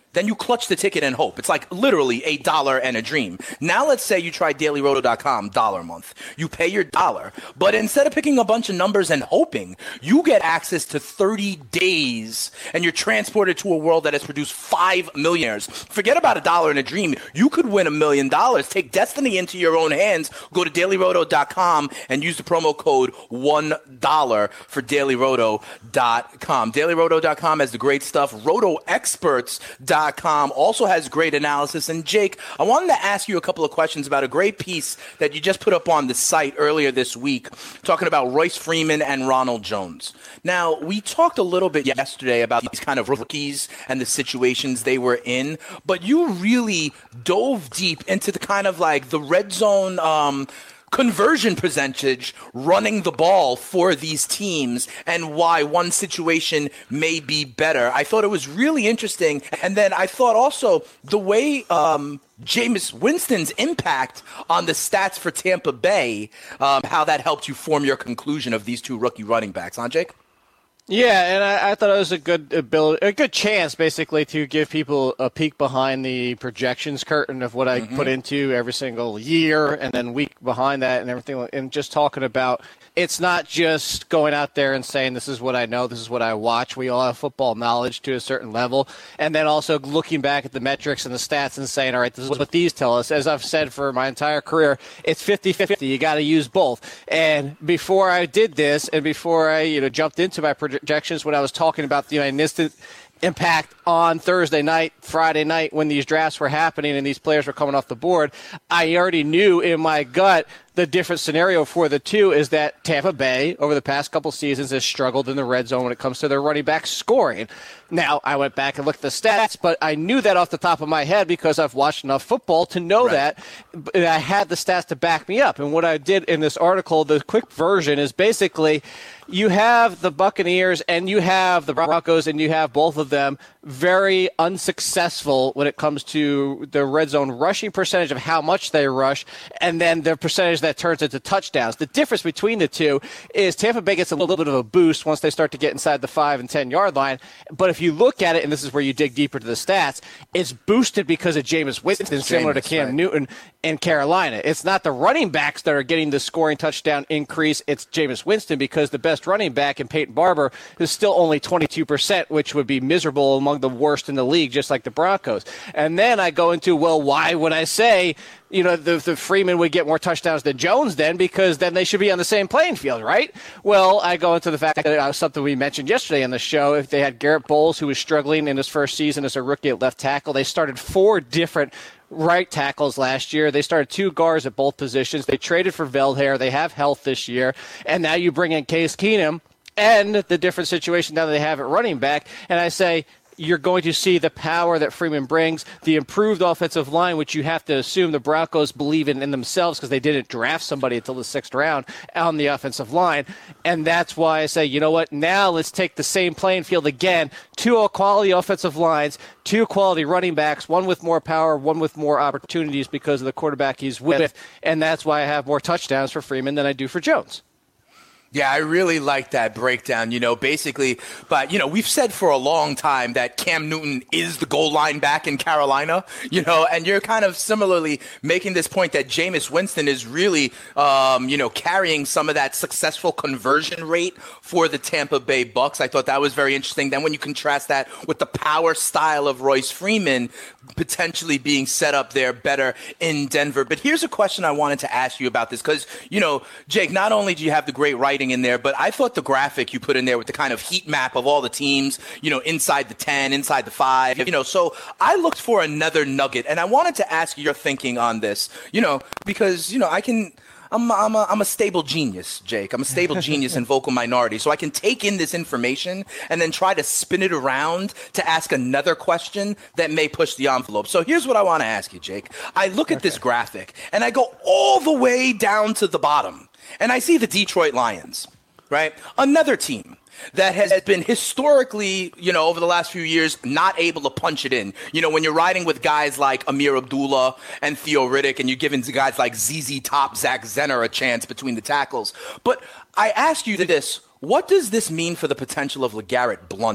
then you clutch the ticket and hope. It's like literally a dollar and a dream. Now let's say you try daily roto dot com, dollar a month. You pay your dollar, but instead of picking a bunch of numbers and hoping, you get access to thirty days and you're transported to a world that has produced five millionaires. Forget about a dollar and a dream. You could win a million dollars. Take destiny into your own hands. Go to daily roto dot com and use the promo code one dollar for daily roto dot com. daily roto dot com has the great stuff. roto experts dot com also has great analysis. And Jake, I wanted to ask you a couple of questions about a great piece that you just put up on the site earlier this week, talking about Royce Freeman and Ronald Jones. Now, we talked a little bit yesterday about these kind of rookies and the situations they were in, but you really dove deep into the kind of like the red zone um conversion percentage running the ball for these teams and why one situation may be better. I thought it was really interesting. And then I thought also the way um, Jameis Winston's impact on the stats for Tampa Bay, um, how that helped you form your conclusion of these two rookie running backs. Huh, Jake? Yeah, and I, I thought it was a good ability, a good chance, basically, to give people a peek behind the projections curtain of what I mm-hmm. put into every single year, and then week behind that, and everything, and just talking about. It's not just going out there and saying, this is what I know, this is what I watch. We all have football knowledge to a certain level. And then also looking back at the metrics and the stats and saying, all right, this is what these tell us. As I've said for my entire career, it's fifty-fifty. You got to use both. And before I did this and before I you know jumped into my projections, when I was talking about the you know, instant impact on Thursday night, Friday night, when these drafts were happening and these players were coming off the board, I already knew in my gut the different scenario for the two is that Tampa Bay, over the past couple seasons, has struggled in the red zone when it comes to their running back scoring. Now, I went back and looked at the stats, but I knew that off the top of my head because I've watched enough football to know right. that. And I had the stats to back me up. And what I did in this article, the quick version, is basically you have the Buccaneers and you have the Broncos, and you have both of them very unsuccessful when it comes to the red zone rushing percentage of how much they rush, and then the percentage that turns into touchdowns. The difference between the two is Tampa Bay gets a little bit of a boost once they start to get inside the five and ten yard line. But if you look at it, and this is where you dig deeper to the stats, it's boosted because of Jameis Winston, similar to Cam right. Newton in Carolina. It's not the running backs that are getting the scoring touchdown increase. It's Jameis Winston, because the best running back in Peyton Barber is still only twenty-two percent, which would be miserable among the worst in the league, just like the Broncos. And then I go into, well, why would I say, you know, the, the Freeman would get more touchdowns than Jones then, because then they should be on the same playing field, right? Well, I go into the fact that it was something we mentioned yesterday on the show. If they had Garrett Bowles, who was struggling in his first season as a rookie at left tackle, they started four different right tackles last year. They started two guards at both positions. They traded for Veldhaer. They have health this year. And now you bring in Case Keenum and the different situation now that they have at running back. And I say, you're going to see the power that Freeman brings, the improved offensive line, which you have to assume the Broncos believe in, in themselves, because they didn't draft somebody until the sixth round on the offensive line. And that's why I say, you know what, now let's take the same playing field again, two quality offensive lines, two quality running backs, one with more power, one with more opportunities because of the quarterback he's with. And that's why I have more touchdowns for Freeman than I do for Jones. Yeah, I really like that breakdown, you know, basically. But, you know, we've said for a long time that Cam Newton is the goal line back in Carolina, you know, and you're kind of similarly making this point that Jameis Winston is really, um, you know, carrying some of that successful conversion rate for the Tampa Bay Bucks. I thought that was very interesting. Then when you contrast that with the power style of Royce Freeman potentially being set up there better in Denver. But here's a question I wanted to ask you about this, because, you know, Jake, not only do you have the great writing in there, but I thought the graphic you put in there with the kind of heat map of all the teams, you know, inside the ten, inside the five, you know, so I looked for another nugget, and I wanted to ask your thinking on this, you know, because, you know, I can, I'm, I'm, a, I'm a stable genius, Jake. I'm a stable genius in vocal minority, so I can take in this information and then try to spin it around to ask another question that may push the envelope. So here's what I want to ask you, Jake. I look at okay. this graphic, and I go all the way down to the bottom. And I see the Detroit Lions, right? Another team that has been historically, you know, over the last few years, not able to punch it in. You know, when you're riding with guys like Amir Abdullah and Theo Riddick, and you're giving guys like Z Z Top, Zach Zenner a chance between the tackles. But I ask you this, what does this mean for the potential of LeGarrette Blount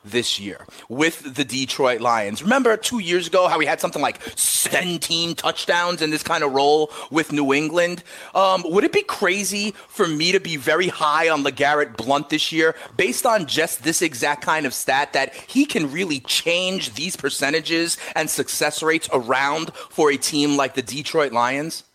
this year with the Detroit Lions. Remember two years ago how we had something like seventeen touchdowns in this kind of role with New England? Um, would it be crazy for me to be very high on LeGarrette Blount this year based on just this exact kind of stat that he can really change these percentages and success rates around for a team like the Detroit Lions?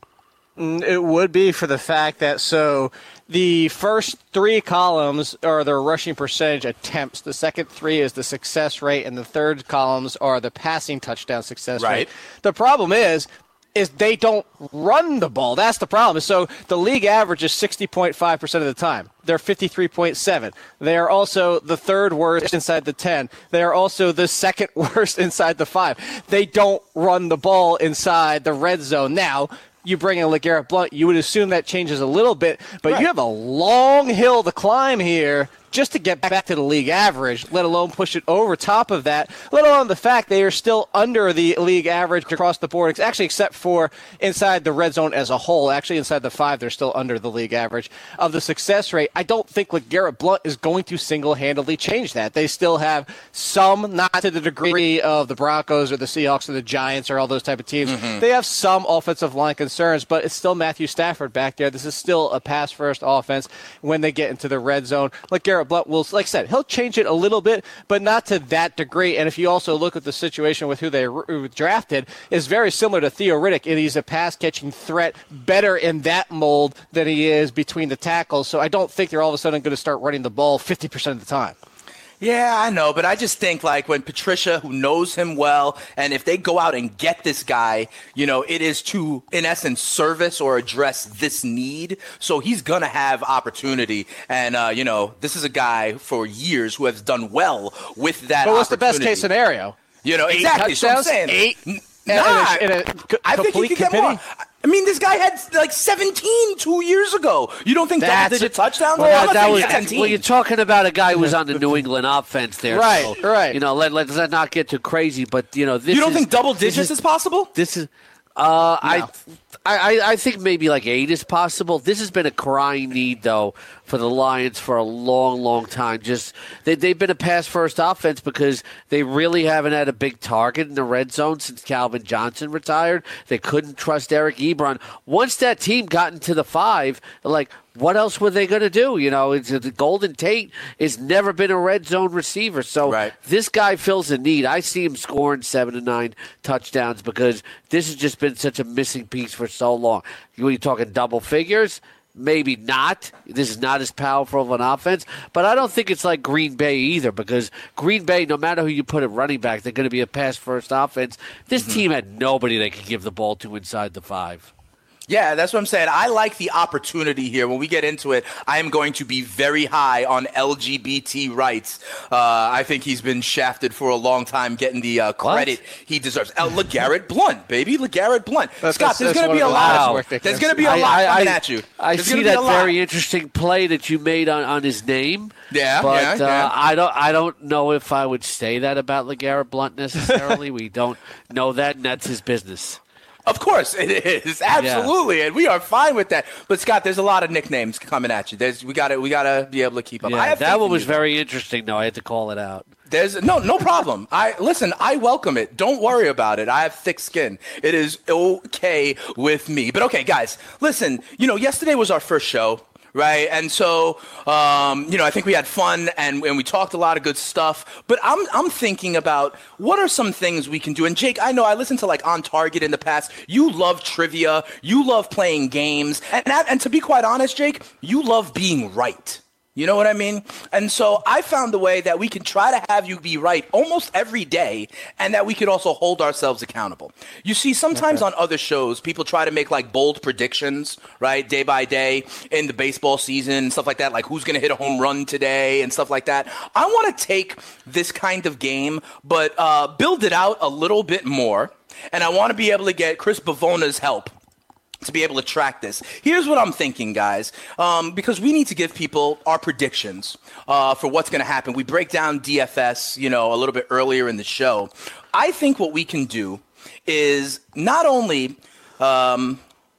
It would be for the fact that so the first three columns are the rushing percentage attempts. The second three is the success rate, and the third columns are the passing touchdown success right. rate. The problem is, is they don't run the ball. That's the problem. So the league average is sixty point five percent of the time. They're fifty-three point seven. They are also the third worst inside the ten. They are also the second worst inside the five. They don't run the ball inside the red zone. Now, you bring in LeGarrette Blount, you would assume that changes a little bit, but right. you have a long hill to climb here just to get back to the league average, let alone push it over top of that, let alone the fact they are still under the league average across the board, actually except for inside the red zone as a whole. Actually, inside the five, they're still under the league average of the success rate. I don't think LeGarrette Blount is going to single-handedly change that. They still have some, not to the degree of the Broncos or the Seahawks or the Giants or all those type of teams. Mm-hmm. They have some offensive line concerns, but it's still Matthew Stafford back there. This is still a pass-first offense when they get into the red zone. LeGarrette Blount will, like I said, he'll change it a little bit, but not to that degree. And if you also look at the situation with who they r- drafted, is very similar to Theo Riddick, and he's a pass-catching threat, better in that mold than he is between the tackles. So I don't think they're all of a sudden going to start running the ball fifty percent of the time. Yeah, I know, but I just think like when Patricia, who knows him well, and if they go out and get this guy, you know, it is to, in essence, service or address this need. So he's going to have opportunity. And, uh, you know, this is a guy for years who has done well with that But what's opportunity. the best case scenario? You know, Eight exactly. So I'm saying, Eight. Nah, in a, in a c- I think he could get more. I mean, this guy had like seventeen two years ago. You don't think double-digit touchdowns? Well, that, that was, seventeen. well, you're talking about a guy who was on the New England offense there. Right, so, right. You know, let, let's not get too crazy, but, you know, this You don't is, think double digits is, is possible? This is... Uh, No. I, I, I think maybe like eight is possible. This has been a crying need, though, for the Lions for a long, long time. Just they, they've been a pass-first offense because they really haven't had a big target in the red zone since Calvin Johnson retired. They couldn't trust Eric Ebron. Once that team got into the five, like, what else were they going to do? You know, it's, the Golden Tate has never been a red zone receiver. So right. this guy fills a need. I see him scoring seven to nine touchdowns because this has just been such a missing piece for so long. When you're talking double figures, maybe not. This is not as powerful of an offense. But I don't think it's like Green Bay either because Green Bay, no matter who you put at running back, they're going to be a pass-first offense. This mm-hmm. team had nobody they could give the ball to inside the five. Yeah, that's what I'm saying. I like the opportunity here. When we get into it, I am going to be very high on L G B T rights. Uh, I think he's been shafted for a long time, getting the uh, credit what? he deserves. Uh, LeGarrette Blount, baby, LeGarrette Blount. That's, Scott, that's, there's going to be a lot. Of, there's going to be a I, lot I, coming I, at you. I there's see that very interesting play that you made on, on his name. Yeah, but yeah, uh, yeah. I don't. I don't know if I would say that about LeGarrette Blount necessarily. We don't know that, and that's his business. Of course it is, absolutely, yeah. And we are fine with that. But Scott, there's a lot of nicknames coming at you. There's we got to we got to be able to keep up. Yeah, I have that one was you, very though. interesting, though. I had to call it out. There's no no problem. I listen. I welcome it. Don't worry about it. I have thick skin. It is okay with me. But okay, guys, listen. You know, yesterday was our first show. Right. And so, um, you know, I think we had fun and, and we talked a lot of good stuff. But I'm I'm thinking about what are some things we can do. And Jake, I know I listened to like On Target in the past. You love trivia. You love playing games. And, that, and to be quite honest, Jake, you love being right. You know what I mean? And so I found a way that we can try to have you be right almost every day and that we could also hold ourselves accountable. You see, sometimes okay. on other shows, people try to make like bold predictions, right, day by day in the baseball season and stuff like that, like who's going to hit a home run today and stuff like that. I want to take this kind of game, but uh, build it out a little bit more. And I want to be able to get Chris Bavona's help to be able to track this. Here's what I'm thinking, guys, um, because we need to give people our predictions uh, for what's going to happen. We break down D F S, you know, a little bit earlier in the show. I think what we can do is not only um,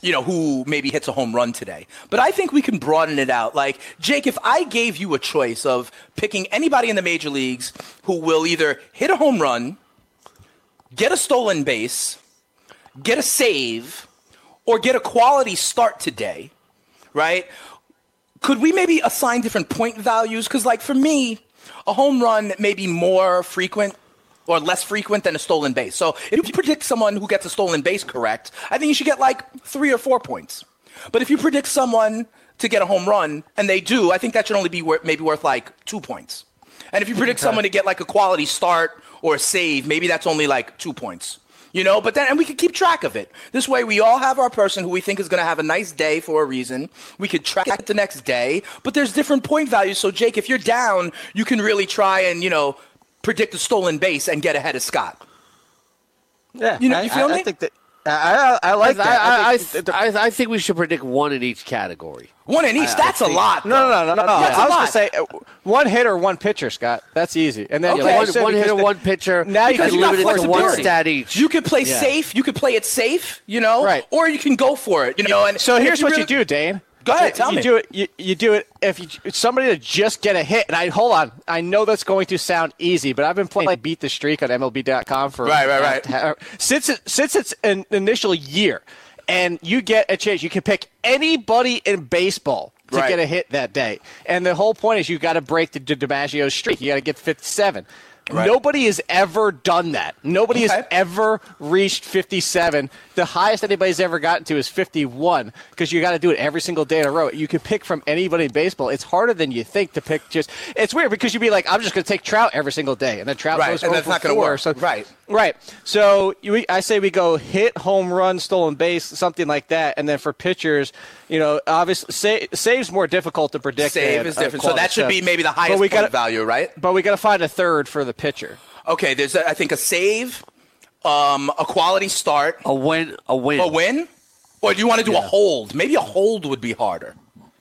you know, who maybe hits a home run today. But I think we can broaden it out. Like, Jake, if I gave you a choice of picking anybody in the major leagues who will either hit a home run, get a stolen base, get a save, or get a quality start today, right? Could we maybe assign different point values? Because, like, for me, a home run may be more frequent or less frequent than a stolen base. So if you predict someone who gets a stolen base correct, I think you should get like three or four points. But if you predict someone to get a home run, and they do, I think that should only be worth, maybe worth like two points. And if you predict okay. someone to get like a quality start or a save, maybe that's only like two points. You know, but then, and we could keep track of it. This way, we all have our person who we think is going to have a nice day for a reason. We could track it the next day, but there's different point values. So, Jake, if you're down, you can really try and, you know, predict a stolen base and get ahead of Scott. Yeah, you know, I, you feel I, me? I think that I, I, I like I, that. I, I, I, think I, I, I think we should predict one in each category. One in each? I, that's I a lot. No, no, no, no, no. That's I a was lot. going to say uh, one hitter, one pitcher, Scott. That's easy. And then Okay. like one, said, one hitter, the, one pitcher. Now you can can limit it to one flexibility. stat each. You could play Yeah. safe. You could play it safe, you know, Right. or you can go for it, you know. And So and here's if what really- you do, Dane. Go ahead, tell you me. Do it, you, you do it if you, somebody to just get a hit. And I hold on. I know that's going to sound easy, but I've been playing Beat the Streak on M L B dot com for Right, right, right. since it, since its an initial year, and you get a chance. You can pick anybody in baseball to Right. get a hit that day, and the whole point is you got to break the DiMaggio streak. You got to get fifty-seven. Right. Nobody has ever done that. Nobody Okay. has ever reached fifty-seven. The highest anybody's ever gotten to is fifty-one because you got to do it every single day in a row. You can pick from anybody in baseball. It's harder than you think to pick just – it's weird because you'd be like, I'm just going to take Trout every single day, and then Trout Right, goes and over that's not gonna four. work. So, Right. Right. So you, I say we go hit, home run, stolen base, something like that. And then for pitchers, you know, obviously save, save's more difficult to predict. Save than, is uh, different. So that quality should stuff. be maybe the But highest we point gotta- value, right? But we got to find a third for the pitcher. Okay, there's, a, I think, a save, um, a quality start. A win. A win. A win? Or do you want to do Yeah. a hold? Maybe a hold would be harder.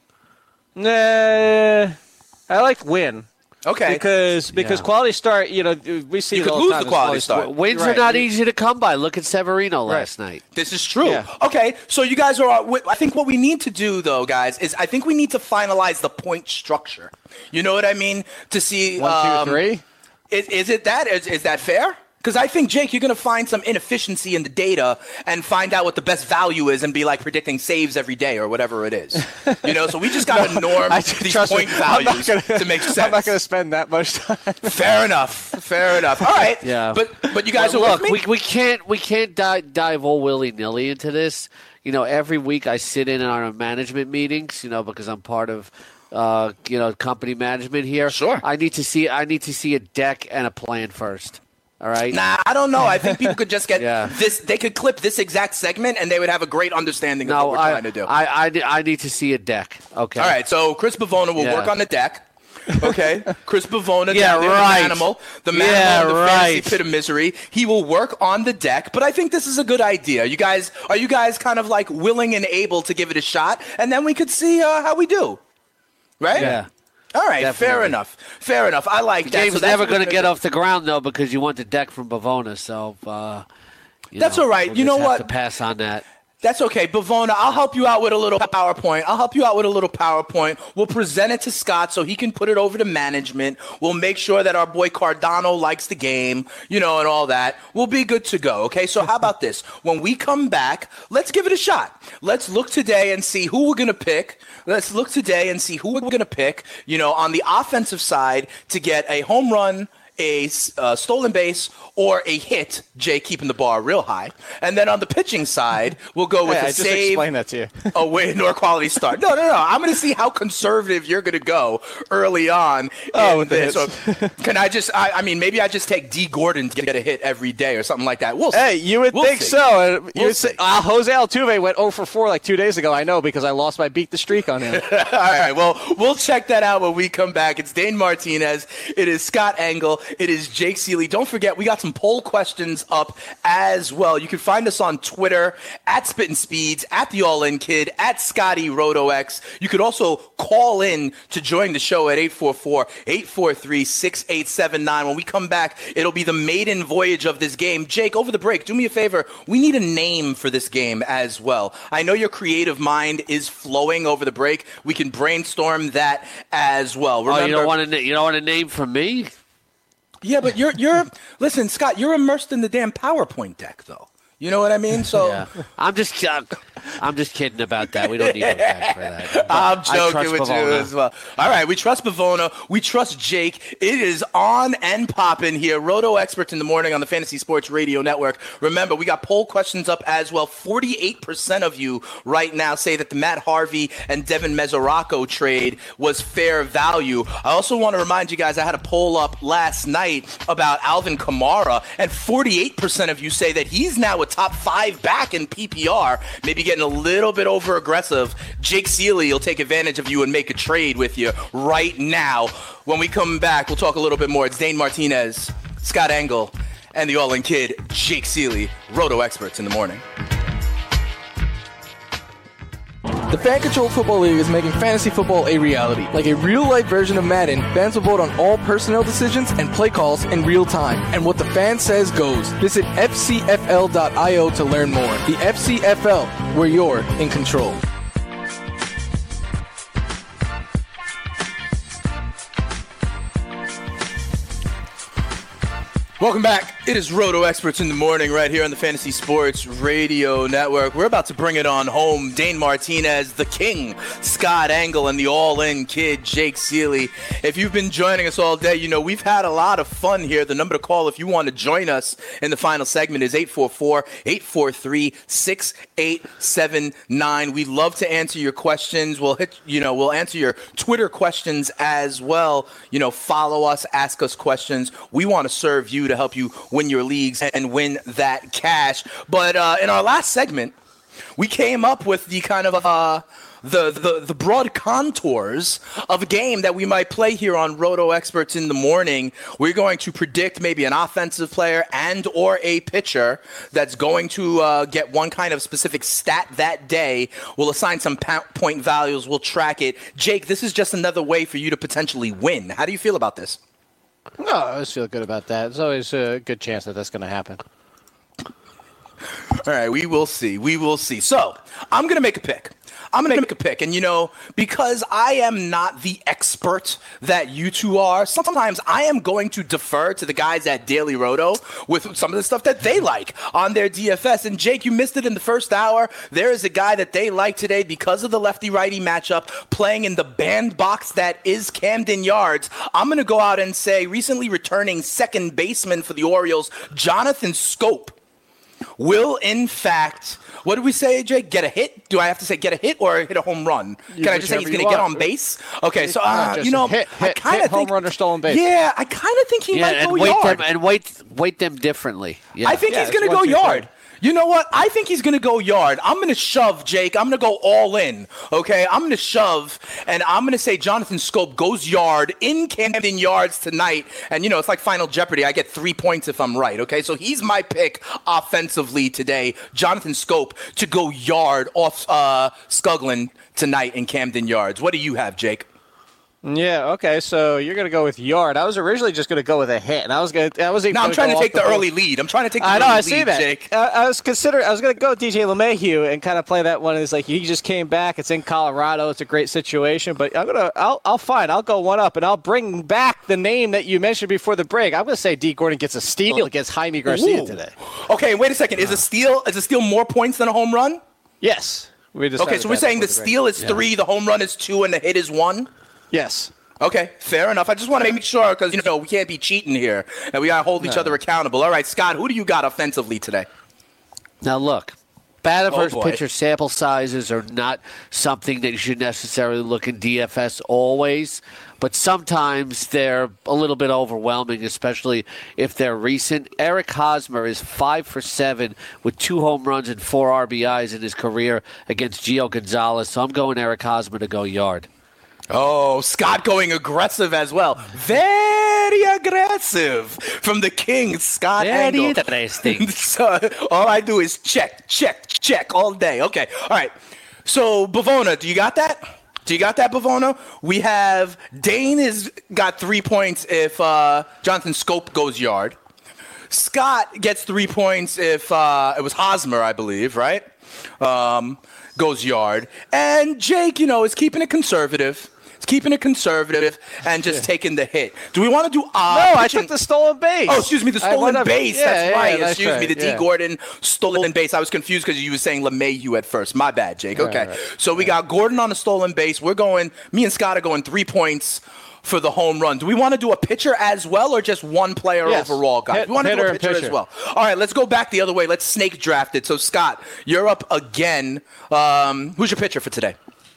Nah, I like win. Okay. Because because Yeah. quality start, you know, we see You it could all lose time the as quality start. Wins are Right. not easy to come by. Look at Severino last night. This is true. Yeah. Okay, so you guys are. I think what we need to do, though, guys, is I think we need to finalize the point structure. You know what I mean? To see One, two, um, three? Is, is it that? Is, is that fair? Because I think, Jake, you're going to find some inefficiency in the data and find out what the best value is and be like predicting saves every day or whatever it is. You know, so we just got to norm I- these trust point me, I'm not values gonna- to make sense. I'm not going to spend that much time. Fair enough. Fair enough. All right. Yeah. But but you guys But are look, with me? we we can't we can't dive, dive all willy nilly into this. You know, every week I sit in on our management meetings. You know, because I'm part of. Uh, you know, company management here. Sure. I need to see. I need to see a deck and a plan first. All right. Nah, I don't know. I think people could just get Yeah. this. They could clip this exact segment, and they would have a great understanding of No, what we're I, trying to do. I, I, I need to see a deck. Okay. All right, so Chris Bavona will Yeah. work on the deck. Okay, Chris Bavona, Yeah, down there, right. the manimal, the manimal, Yeah, in the right. fantasy pit of misery. He will work on the deck, but I think this is a good idea. You guys, are you guys kind of like willing and able to give it a shot, and then we could see uh, how we do, right? Yeah. All right, fair Definitely. enough. Fair enough. I like The that. game's So that's never what going we're to get do. off the ground though because you want the deck from Bavona. So uh, you That's know, all right. we'll You just know have what? To pass on that. That's okay. Bavona, I'll help you out with a little PowerPoint. I'll help you out with a little PowerPoint. We'll present it to Scott so he can put it over to management. We'll make sure that our boy Cardano likes the game, you know, and all that. We'll be good to go, okay? So how about this? When we come back, let's give it a shot. Let's look today and see who we're going to pick. Let's look today and see who we're going to pick, you know, on the offensive side to get a home run, a uh, stolen base, or a hit, Jay keeping the bar real high. And then on the pitching side, we'll go with Hey, a I just save, explained that to you. a win, or a quality start. No, no, no. I'm going to see how conservative you're going to go early on. Oh, in with the this. hits. So can I just, I, I mean, maybe I just take D. Gordon to get a hit every day or something like that. We'll see. Hey, you would We'll think see. so. And you We'll would say, see. uh, Jose Altuve went oh for four like two days ago. I know because I lost my beat the streak on him. All right, well, we'll check that out when we come back. It's Dane Martinez. It is Scott Engel. It is Jake Ciely. Don't forget, we got some poll questions up as well. You can find us on Twitter, at Spittin' Speeds, at The All In Kid, at Scotty RotoX. You could also call in to join the show at eight four four, eight four three, six eight seven nine. When we come back, it'll be the maiden voyage of this game. Jake, over the break, do me a favor. We need a name for this game as well. I know your creative mind is flowing over the break. We can brainstorm that as well. Remember, oh, you don't want to you don't want a name from me? Yeah, but you're you're listen, Scott, you're immersed in the damn PowerPoint deck though. You know what I mean? So yeah. I'm just I'm, I'm just kidding about that. We don't need a deck for that. I'm joking with Pavona. you as well. All right, we trust Pavona. We trust Jake. It is on and popping here. Roto Experts in the Morning on the Fantasy Sports Radio Network. Remember, we got poll questions up as well. forty-eight percent of you right now say that the Matt Harvey and Devin Mesoraco trade was fair value. I also want to remind you guys, I had a poll up last night about Alvin Kamara, and forty-eight percent of you say that he's now a top five back in P P R, maybe getting a little bit over aggressive. Jake Ciely will take advantage of you and make a trade with you right now. When we come back, we'll talk a little bit more. It's Dane Martinez, Scott Engel, and the All-In Kid, Jake Ciely, Roto Experts in the Morning. The fan-controlled football league is making fantasy football a reality. Like a real-life version of Madden, fans will vote on all personnel decisions and play calls in real time. And what the fan says goes. Visit F C F L dot I O to learn more. The F C F L, where you're in control. Welcome back. It is Roto Experts in the Morning right here on the Fantasy Sports Radio Network. We're about to bring it on home. Dane Martinez, the King, Scott Engel, and the All-In Kid, Jake Ciely. If you've been joining us all day, you know we've had a lot of fun here. The number to call if you want to join us in the final segment is eight four four, eight four three, six eight seven nine. We love to answer your questions. We'll hit, you know, we'll answer your Twitter questions as well. You know, follow us, ask us questions. We want to serve you to help you win your leagues and win that cash. But uh, in our last segment, we came up with the kind of uh, the, the the broad contours of a game that we might play here on Roto Experts in the Morning. We're going to predict maybe an offensive player and or a pitcher that's going to uh, get one kind of specific stat that day. We'll assign some point values. We'll track it. Jake, this is just another way for you to potentially win. How do you feel about this? No, I always feel good about that. There's always a good chance that that's going to happen. All right, we will see. We will see. So I'm going to make a pick. I'm going to make a pick. And, you know, because I am not the expert that you two are, sometimes I am going to defer to the guys at Daily Roto with some of the stuff that they like on their D F S. And, Jake, you missed it in the first hour. There is a guy that they like today because of the lefty-righty matchup playing in the bandbox that is Camden Yards. I'm going to go out and say recently returning second baseman for the Orioles, Jonathan Schoop, will, in fact, what did we say, Jake? Get a hit? Do I have to say get a hit or hit a home run? Can I just say he's going to get on base? Okay, so, uh, you know, hit, hit, I kind of think. Home run or stolen base. Yeah, I kind of think he yeah, might and go weight yard. Them, and weight, weight them differently. Yeah. I think yeah, he's going to one, go two, yard. three. You know what? I think he's going to go yard. I'm going to shove, Jake. I'm going to go all in, okay? I'm going to shove, and I'm going to say Jonathan Schoop goes yard in Camden Yards tonight. And, you know, it's like Final Jeopardy. I get three points if I'm right, okay? So he's my pick offensively today, Jonathan Schoop, to go yard off uh, Scuglin tonight in Camden Yards. What do you have, Jake? Yeah, okay, so you're going to go with yard. I was originally just going to go with a hit, and I was going to... I was even no, I'm trying to take the, the early lead. I'm trying to take the I know, early I see lead, that. Jake. Uh, I was considering... I was going to go with D J LeMahieu and kind of play that one. It's like, he just came back. It's in Colorado. It's a great situation. But I'm going to... I'll, I'll fine. I'll go one up, and I'll bring back the name that you mentioned before the break. I'm going to say D. Gordon gets a steal against Jaime Garcia Ooh. today. Okay, wait a second. Is a steal is a steal more points than a home run? Yes. We okay, so we're saying the steal is three, yeah. the home run is two, and the hit is one? Yes. Okay, fair enough. I just want to make sure because, you know, we can't be cheating here, and we got to hold no. each other accountable. All right, Scott, who do you got offensively today? Now, look, batter oh, versus boy. pitcher sample sizes are not something that you should necessarily look in D F S always, but sometimes they're a little bit overwhelming, especially if they're recent. Eric Hosmer is five for seven with two home runs and four R B Is in his career against Gio Gonzalez, so I'm going Eric Hosmer to go yard. Oh, Scott going aggressive as well. Very aggressive from the king, Scott Very Engel. interesting. So all I do is check, check, check all day. Okay, all right. So Bavona, do you got that? Do you got that, Bavona? We have Dane has got three points if uh, Jonathan Scope goes yard. Scott gets three points if uh, it was Hosmer, I believe, right? Um, goes yard. And Jake, you know, is keeping it conservative. He's keeping it conservative and just yeah. taking the hit. Do we want to do odd? No, pitching? I took the stolen base. Oh, excuse me, the stolen base. Yeah, that's yeah, right. yeah, excuse that's me, right. the yeah. D. Gordon stolen base. I was confused because you were saying LeMahieu at first. My bad, Jake. Okay. Right, right. So we got Gordon on the stolen base. We're going, me and Scott are going three points for the home run. Do we want to do a pitcher as well or just one player yes. overall, guys? Hit, we want to do a pitcher, pitcher as well. All right, let's go back the other way. Let's snake draft it. So, Scott, you're up again. Um, who's your pitcher for today?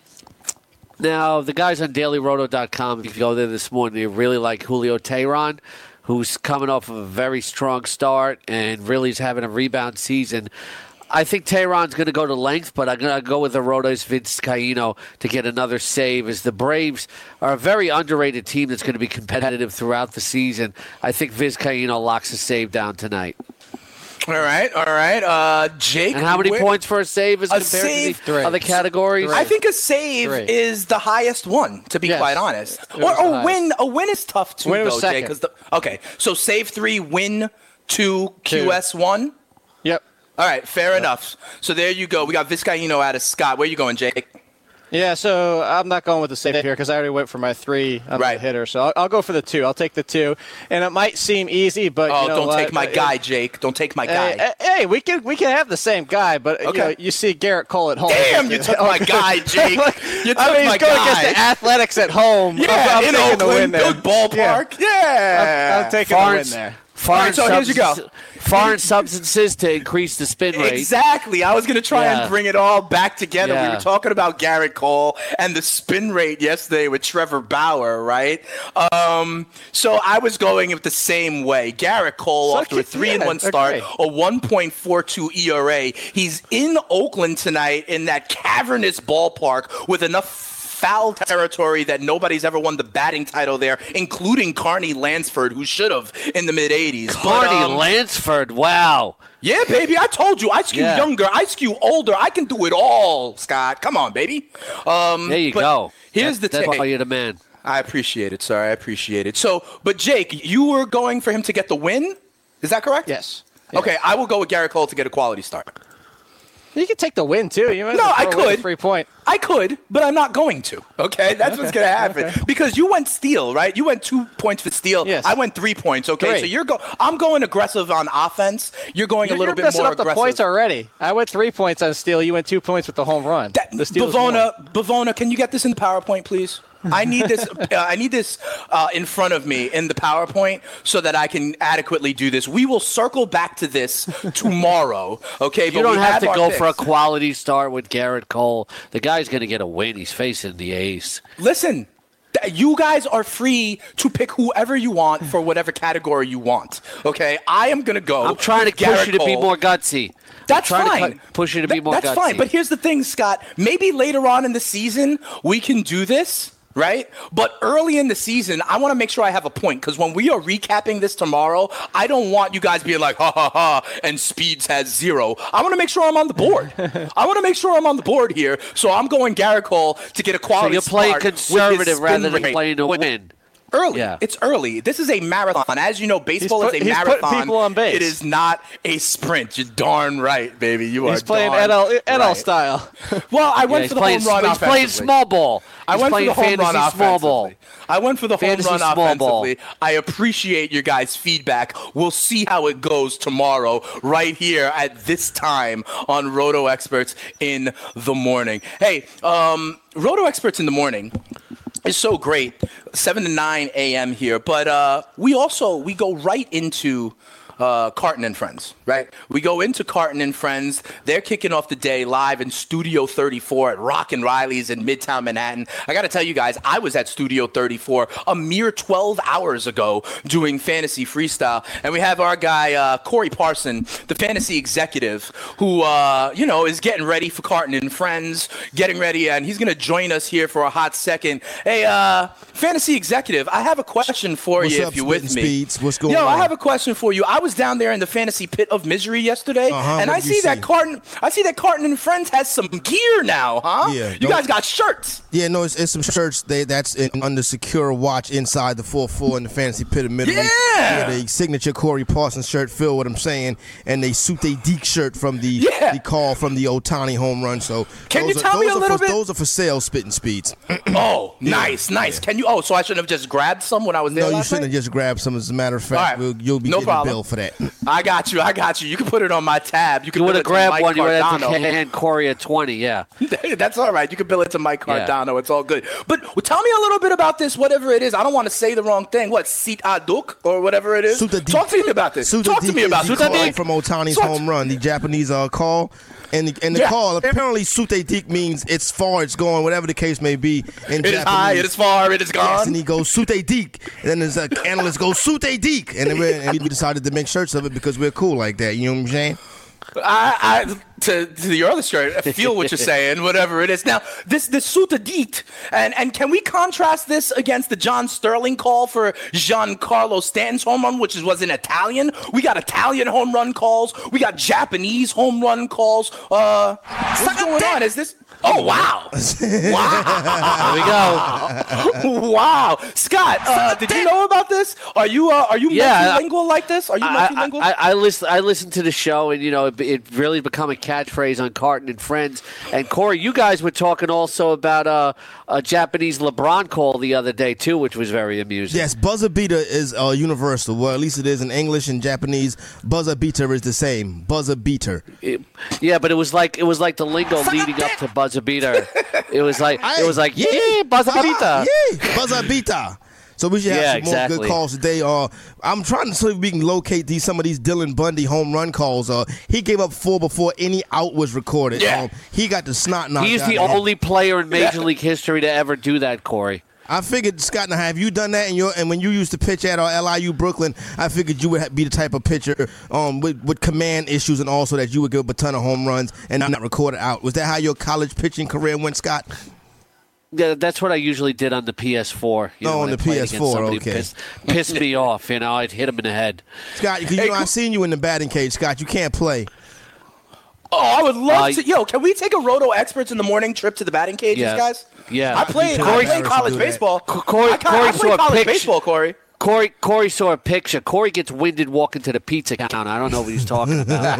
Now, the guys on daily roto dot com, if you go there this morning, they really like Julio Teheran, who's coming off of a very strong start and really is having a rebound season. I think Teheran's going to go to length, but I'm going to go with the Roto's Vizcaino to get another save, as the Braves are a very underrated team that's going to be competitive throughout the season. I think Vizcaino locks a save down tonight. All right, all right. Uh, Jake. And how many where, points for a save is a compared save, to the other categories? I think a save Three. is the highest one, to be yes. quite honest. It Or a highest. win. A win is tough too, win though, Jay. Because the okay, so save three, win two, Q S one. Yep. All right, fair yep. enough. So there you go. We got Vizcaino out of Scott. Where you going, Jake? Yeah, so I'm not going with the save here because I already went for my three on right. the hitter. So I'll, I'll go for the two. I'll take the two. And it might seem easy, but oh, you know don't what? take my it, guy, Jake. Don't take my guy. Hey, hey, we can we can have the same guy, but okay. you know, you see Garrett Cole at home. Damn, you took my guy, Jake. You took I mean, my he's going guy. against the Athletics at home. Yeah, I'm, I'm in taking Oakland, the win there. good ballpark. Yeah, yeah. I'm, I'm taking Foreign, the win there. Foreign right, so here's you go. Foreign substances to increase the spin rate. Exactly. I was going to try yeah. and bring it all back together. Yeah. We were talking about Garrett Cole and the spin rate yesterday with Trevor Bauer, right? Um, so I was going with the same way. Garrett Cole, so after a three and one start, okay. a one point four two E R A. He's in Oakland tonight in that cavernous ballpark with enough foul territory that nobody's ever won the batting title there, including Carney Lansford, who should have in the mid-eighties. Carney but, um, Lansford, wow. Yeah, baby, I told you. I skew yeah. younger. I skew older. I can do it all, Scott. Come on, baby. Um, there you go. Here's that, the That's thing. why you're the man. I appreciate it, sir. I appreciate it. So, but Jake, you were going for him to get the win? Is that correct? Yes. Okay, yes. I will go with Garrett Cole to get a quality start. You can take the win, too. You no, I could. Free point. I could, but I'm not going to. Okay, that's okay. what's going to happen. Okay. Because you went steal, right? You went two points for steal. Yes. I went three points. Okay, three. so you're go. I'm going aggressive on offense. You're going you're, a little you're bit messing more up the aggressive. points already. I went three points on steal. You went two points with the home run. That, the steal Bavona, Bavona, can you get this in the PowerPoint, please? I need this. uh, I need this uh, in front of me in the PowerPoint so that I can adequately do this. We will circle back to this tomorrow. Okay, you but don't we have, have to our go picks. for a quality start with Garrett Cole. The guy's going to get a win. He's facing the ace. Listen. You guys are free to pick whoever you want for whatever category you want. Okay, I am gonna go. I'm trying to push Garrett you to Cole. be more gutsy. That's I'm trying fine. To push you to be more That's gutsy. fine. But here's the thing, Scott. Maybe later on in the season we can do this. Right? But early in the season, I want to make sure I have a point because when we are recapping this tomorrow, I don't want you guys being like, ha, ha, ha, and Speeds has zero. I want to make sure I'm on the board. I want to make sure I'm on the board here. So I'm going Garrett Cole to get a quality So you're playing start conservative rather than rate. playing to win. Early. Yeah. It's early. This is a marathon. As you know, baseball put, is a he's marathon. Putting people on base. It is not a sprint. You're darn right, baby. You he's are playing darn N L, N L right. style. Well, I Yeah, went he's for the playing, home run He's offensively. playing small ball. He's I went for playing the home run fantasy small ball. I went for the home Fantasy run small offensively. ball. I appreciate your guys' feedback. We'll see how it goes tomorrow right here at this time on Roto Experts in the morning. Hey, um, Roto Experts in the morning is so great, seven to nine a.m. here. But uh, we also, we go right into uh, Carton and Friends, right? We go into Carton and Friends. They're kicking off the day live in Studio thirty-four at Rock and Riley's in Midtown Manhattan. I got to tell you guys, I was at Studio thirty-four a mere twelve hours ago doing fantasy freestyle. And we have our guy, uh, Corey Parson, the fantasy executive, who, uh, you know, is getting ready for Carton and Friends, getting ready, and he's going to join us here for a hot second. Hey, uh, fantasy executive, I have a question for What's you up, if you're with me. Speeds? What's going Yo, on? I have a question for you. I was down there in the fantasy pit of misery yesterday, Uh-huh, and what I did you see that see? Carton. I see that Carton and Friends has some gear now, huh? Yeah, you don't- guys got shirts. Yeah, no, it's, it's some shirts they that's in, under secure watch inside the four four in the fantasy pit of middle. Yeah! yeah, the signature Corey Parsons shirt. Feel what I'm saying? And they suit a Deke shirt from the Yeah. the call from the Ohtani home run. So Can those you are, tell me those a are little for, bit? Those are for sale, spitting speeds. Oh, nice, nice. Can you? Oh, so I shouldn't have just grabbed some when I was there No, you last shouldn't night? have just grabbed some. As a matter of fact, All right. we'll, you'll be No getting problem. a bill for that. I got you. I got you. You can put it on my tab. You can You would bill have it to grabbed Mike one. You would have to Cardano. hand Corey a twenty. Yeah. That's all right. You can bill it to Mike Yeah. Cardano. It's all good. But well, tell me a little bit about this, whatever it is. I don't want to say the wrong thing. What, Seat Aduk or whatever it is? Suta Deke. Talk to me about this. Suta Talk to Deke me is about the Suta call Deke. from Ohtani's Talk- home run, the Japanese uh, call. And the, and the Yeah. call, apparently Sute Deke means it's far, it's going, whatever the case may be. In It is high, it is far, it is Yes, gone. and he goes Sute Deke. And then there's an analyst goes Sute Deke. And, then we- and we decided to make shirts of it because we're cool like that. You know what I'm saying? I, I to, to the other shirt, I feel what you're saying, whatever it is. Now, this this Suta Deke, and and can we contrast this against the John Sterling call for Giancarlo Stanton's home run, which is, was in Italian? We got Italian home run calls. We got Japanese home run calls. Uh, what's going on? Is this? Oh wow! Wow! There we go. Wow, Scott, uh, did you know about this? Are you uh, are you Yeah, multilingual like this? Are you I, multilingual? I, I, listen, I listened to the show, and, you know, it, it really become a catchphrase on Carton and Friends. And, Corey, you guys were talking also about uh, a Japanese LeBron call the other day, too, which was very amusing. Yes, buzzer beater is uh, universal. Well, at least it is in English and Japanese. Buzzer beater is the same. Buzzer beater. It- yeah, but it was like it was like the lingo leading up to buzzer beater. It was like it was like yeah, buzzer beater. Yeah, buzzer beater. So we should have Yeah, some more exactly. good calls today. Uh, I'm trying to see if we can locate these some of these Dylan Bundy home run calls. Uh, he gave up four before any out was recorded. Yeah. Um, he got the snot knocked He's out the of him. only player in Major League history to ever do that, Corey. I figured, Scott, now have you done that? In your, and when you used to pitch at uh, L I U Brooklyn, I figured you would ha- be the type of pitcher um, with, with command issues and also that you would give up a ton of home runs and not record it out. Was that how your college pitching career went, Scott? Yeah, that's what I usually did on the P S four. You Oh, know, on when I the played P S against four, somebody who okay. Pissed, pissed me off, you know. I'd hit him in the head. Scott, because you know, I've seen you in the batting cage, Scott. You can't play. Oh, I would love Uh, to. Yo, can we take a Roto Experts in the morning trip to the batting cages, Yeah. guys? Yeah. I played, I Corey- played college do that. baseball. Corey, I, ca- Corey I saw played a college picture. baseball, Corey. Corey, Corey saw a picture. Corey gets winded walking to the pizza counter. I don't know what he's talking about.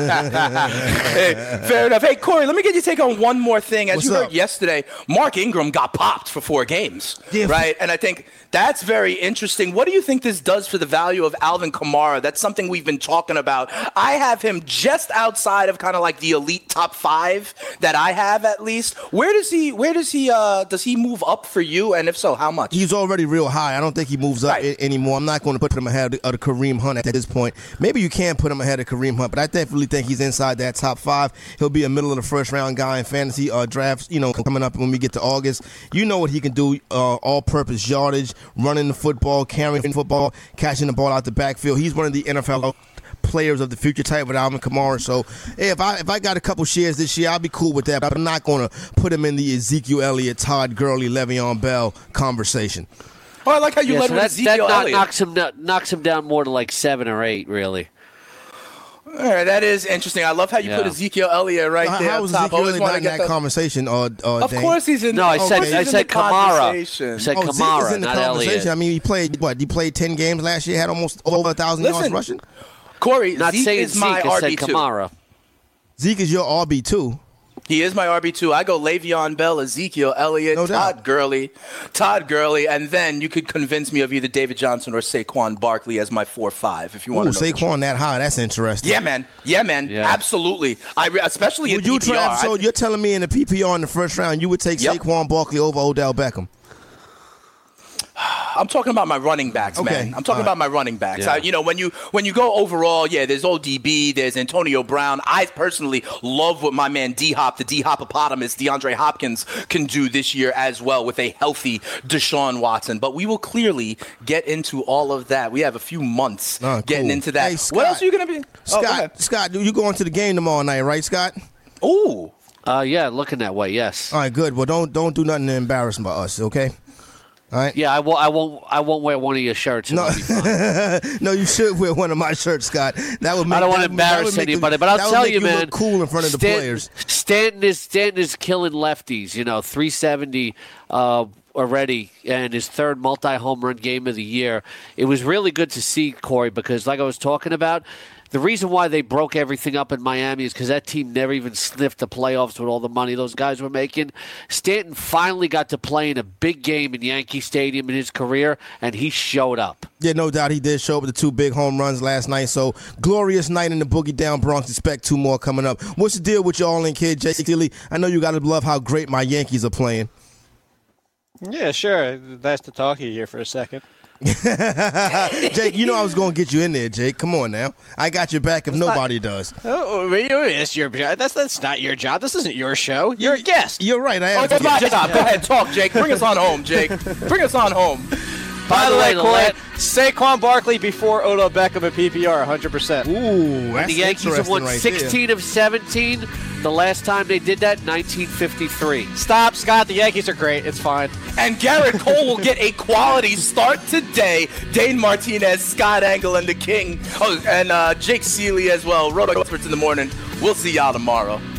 Hey, fair enough. Hey, Corey, let me get your take on one more thing. As What's you heard up? yesterday, Mark Ingram got popped for four games, Yeah. right? And I think that's very interesting. What do you think this does for the value of Alvin Kamara? That's something we've been talking about. I have him just outside of kind of like the elite top five that I have, at least. Where does he? Where does he? Uh, does he move up for you? And if so, how much? He's already real high. I don't think he moves up Right. a- anymore. I'm not going to put him ahead of the Kareem Hunt at this point. Maybe you can put him ahead of Kareem Hunt, but I definitely think he's inside that top five. He'll be a middle of the first round guy in fantasy uh, drafts, you know, coming up when we get to August. You know what he can do, uh, all-purpose yardage, running the football, carrying the football, catching the ball out the backfield. He's one of the N F L players of the future type with Alvin Kamara. So, hey, if I if I got a couple shares this year, I'll be cool with that, but I'm not going to put him in the Ezekiel Elliott, Todd Gurley, Le'Veon Bell conversation. Oh, I like how you Yeah, led so with that, Ezekiel that knock- Elliott. knocks him down, knocks him down more to like seven or eight, really. All right, that is interesting. I love how you Yeah. put Ezekiel Elliott right How, there how up was top. Ezekiel Always Elliott want not to in get that the. conversation? Uh, uh, Of Dane? course he's in. No, I of said course he's I in said the Kamara. conversation. I said Oh, Zeke Kamara, is in the not conversation. Elliott. I mean, he played what? He played ten games last year. Had almost over a thousand yards Listen, rushing. Corey, Not Zeke saying is Zeke, my I R said B two. Kamara. Zeke is your R B two. He is my R B two. I go Le'Veon Bell, Ezekiel Elliott, No doubt. Todd Gurley, Todd Gurley, and then you could convince me of either David Johnson or Saquon Barkley as my four five if you Ooh, want to know. Saquon that high. That's interesting. Yeah, man. Yeah, man. Yeah. Absolutely. I re- especially in Would you P P R. try? So I- you're telling me in the P P R in the first round, you would take Yep. Saquon Barkley over Odell Beckham? I'm talking about my running backs, Okay. man. I'm talking All about right. my running backs. Yeah. I, you know, when you when you go overall, yeah, there's O D B, there's Antonio Brown. I personally love what my man D-Hop, the D-Hopopotamus, DeAndre Hopkins, can do this year as well with a healthy Deshaun Watson. But we will clearly get into all of that. We have a few months Oh, getting cool. into that. Hey, Scott. What else are you going to be? Oh, go ahead. Scott, Scott, you going to the game tomorrow night, right, Scott? Ooh. Uh, yeah, looking that way, yes. All right, good. Well, don't don't do nothing to embarrass by us, okay? All right. Yeah, I won't. I won't. I won't wear one of your shirts. No, no, you should wear one of my shirts, Scott. That would make, I don't want to that would- that embarrass would make anybody, you, but I'll that would tell make you, you man. look cool in front of the Stanton, players. Stanton is Stanton is killing lefties. You know, three seventy uh, already, and his third multi-home run game of the year. It was really good to see, Corey, because like I was talking about. The reason why they broke everything up in Miami is because that team never even sniffed the playoffs with all the money those guys were making. Stanton finally got to play in a big game in Yankee Stadium in his career, and he showed up. Yeah, no doubt he did show up with the two big home runs last night. So, glorious night in the Boogie Down Bronx. Expect two more coming up. What's the deal with you all in, kid? Jay Steely, I know you got to love how great my Yankees are playing. Yeah, sure. Nice to talk to you here for a second. Jake, you know I was going to get you in there, Jake. Come on now. I got your back if It's nobody not, does. Oh, it's your job. That's, that's not your job. This isn't your show. You're a guest. You're right. I Oh, am. it's my job. Go ahead, talk, Jake. Bring us on home, Jake. Bring us on home. By the way, Corey, Lillette- Saquon Barkley before Odell Beckham at P P R, one hundred percent. Ooh, that's the Yankees have interesting won right sixteen there. of seventeen. The last time they did that, nineteen fifty-three. Stop, Scott. The Yankees are great. It's fine. And Garrett Cole will get a quality start today. Dane Martinez, Scott Angle, and the King. Oh, and uh, Jake Seeley as well. Roto Experts in the morning. We'll see y'all tomorrow.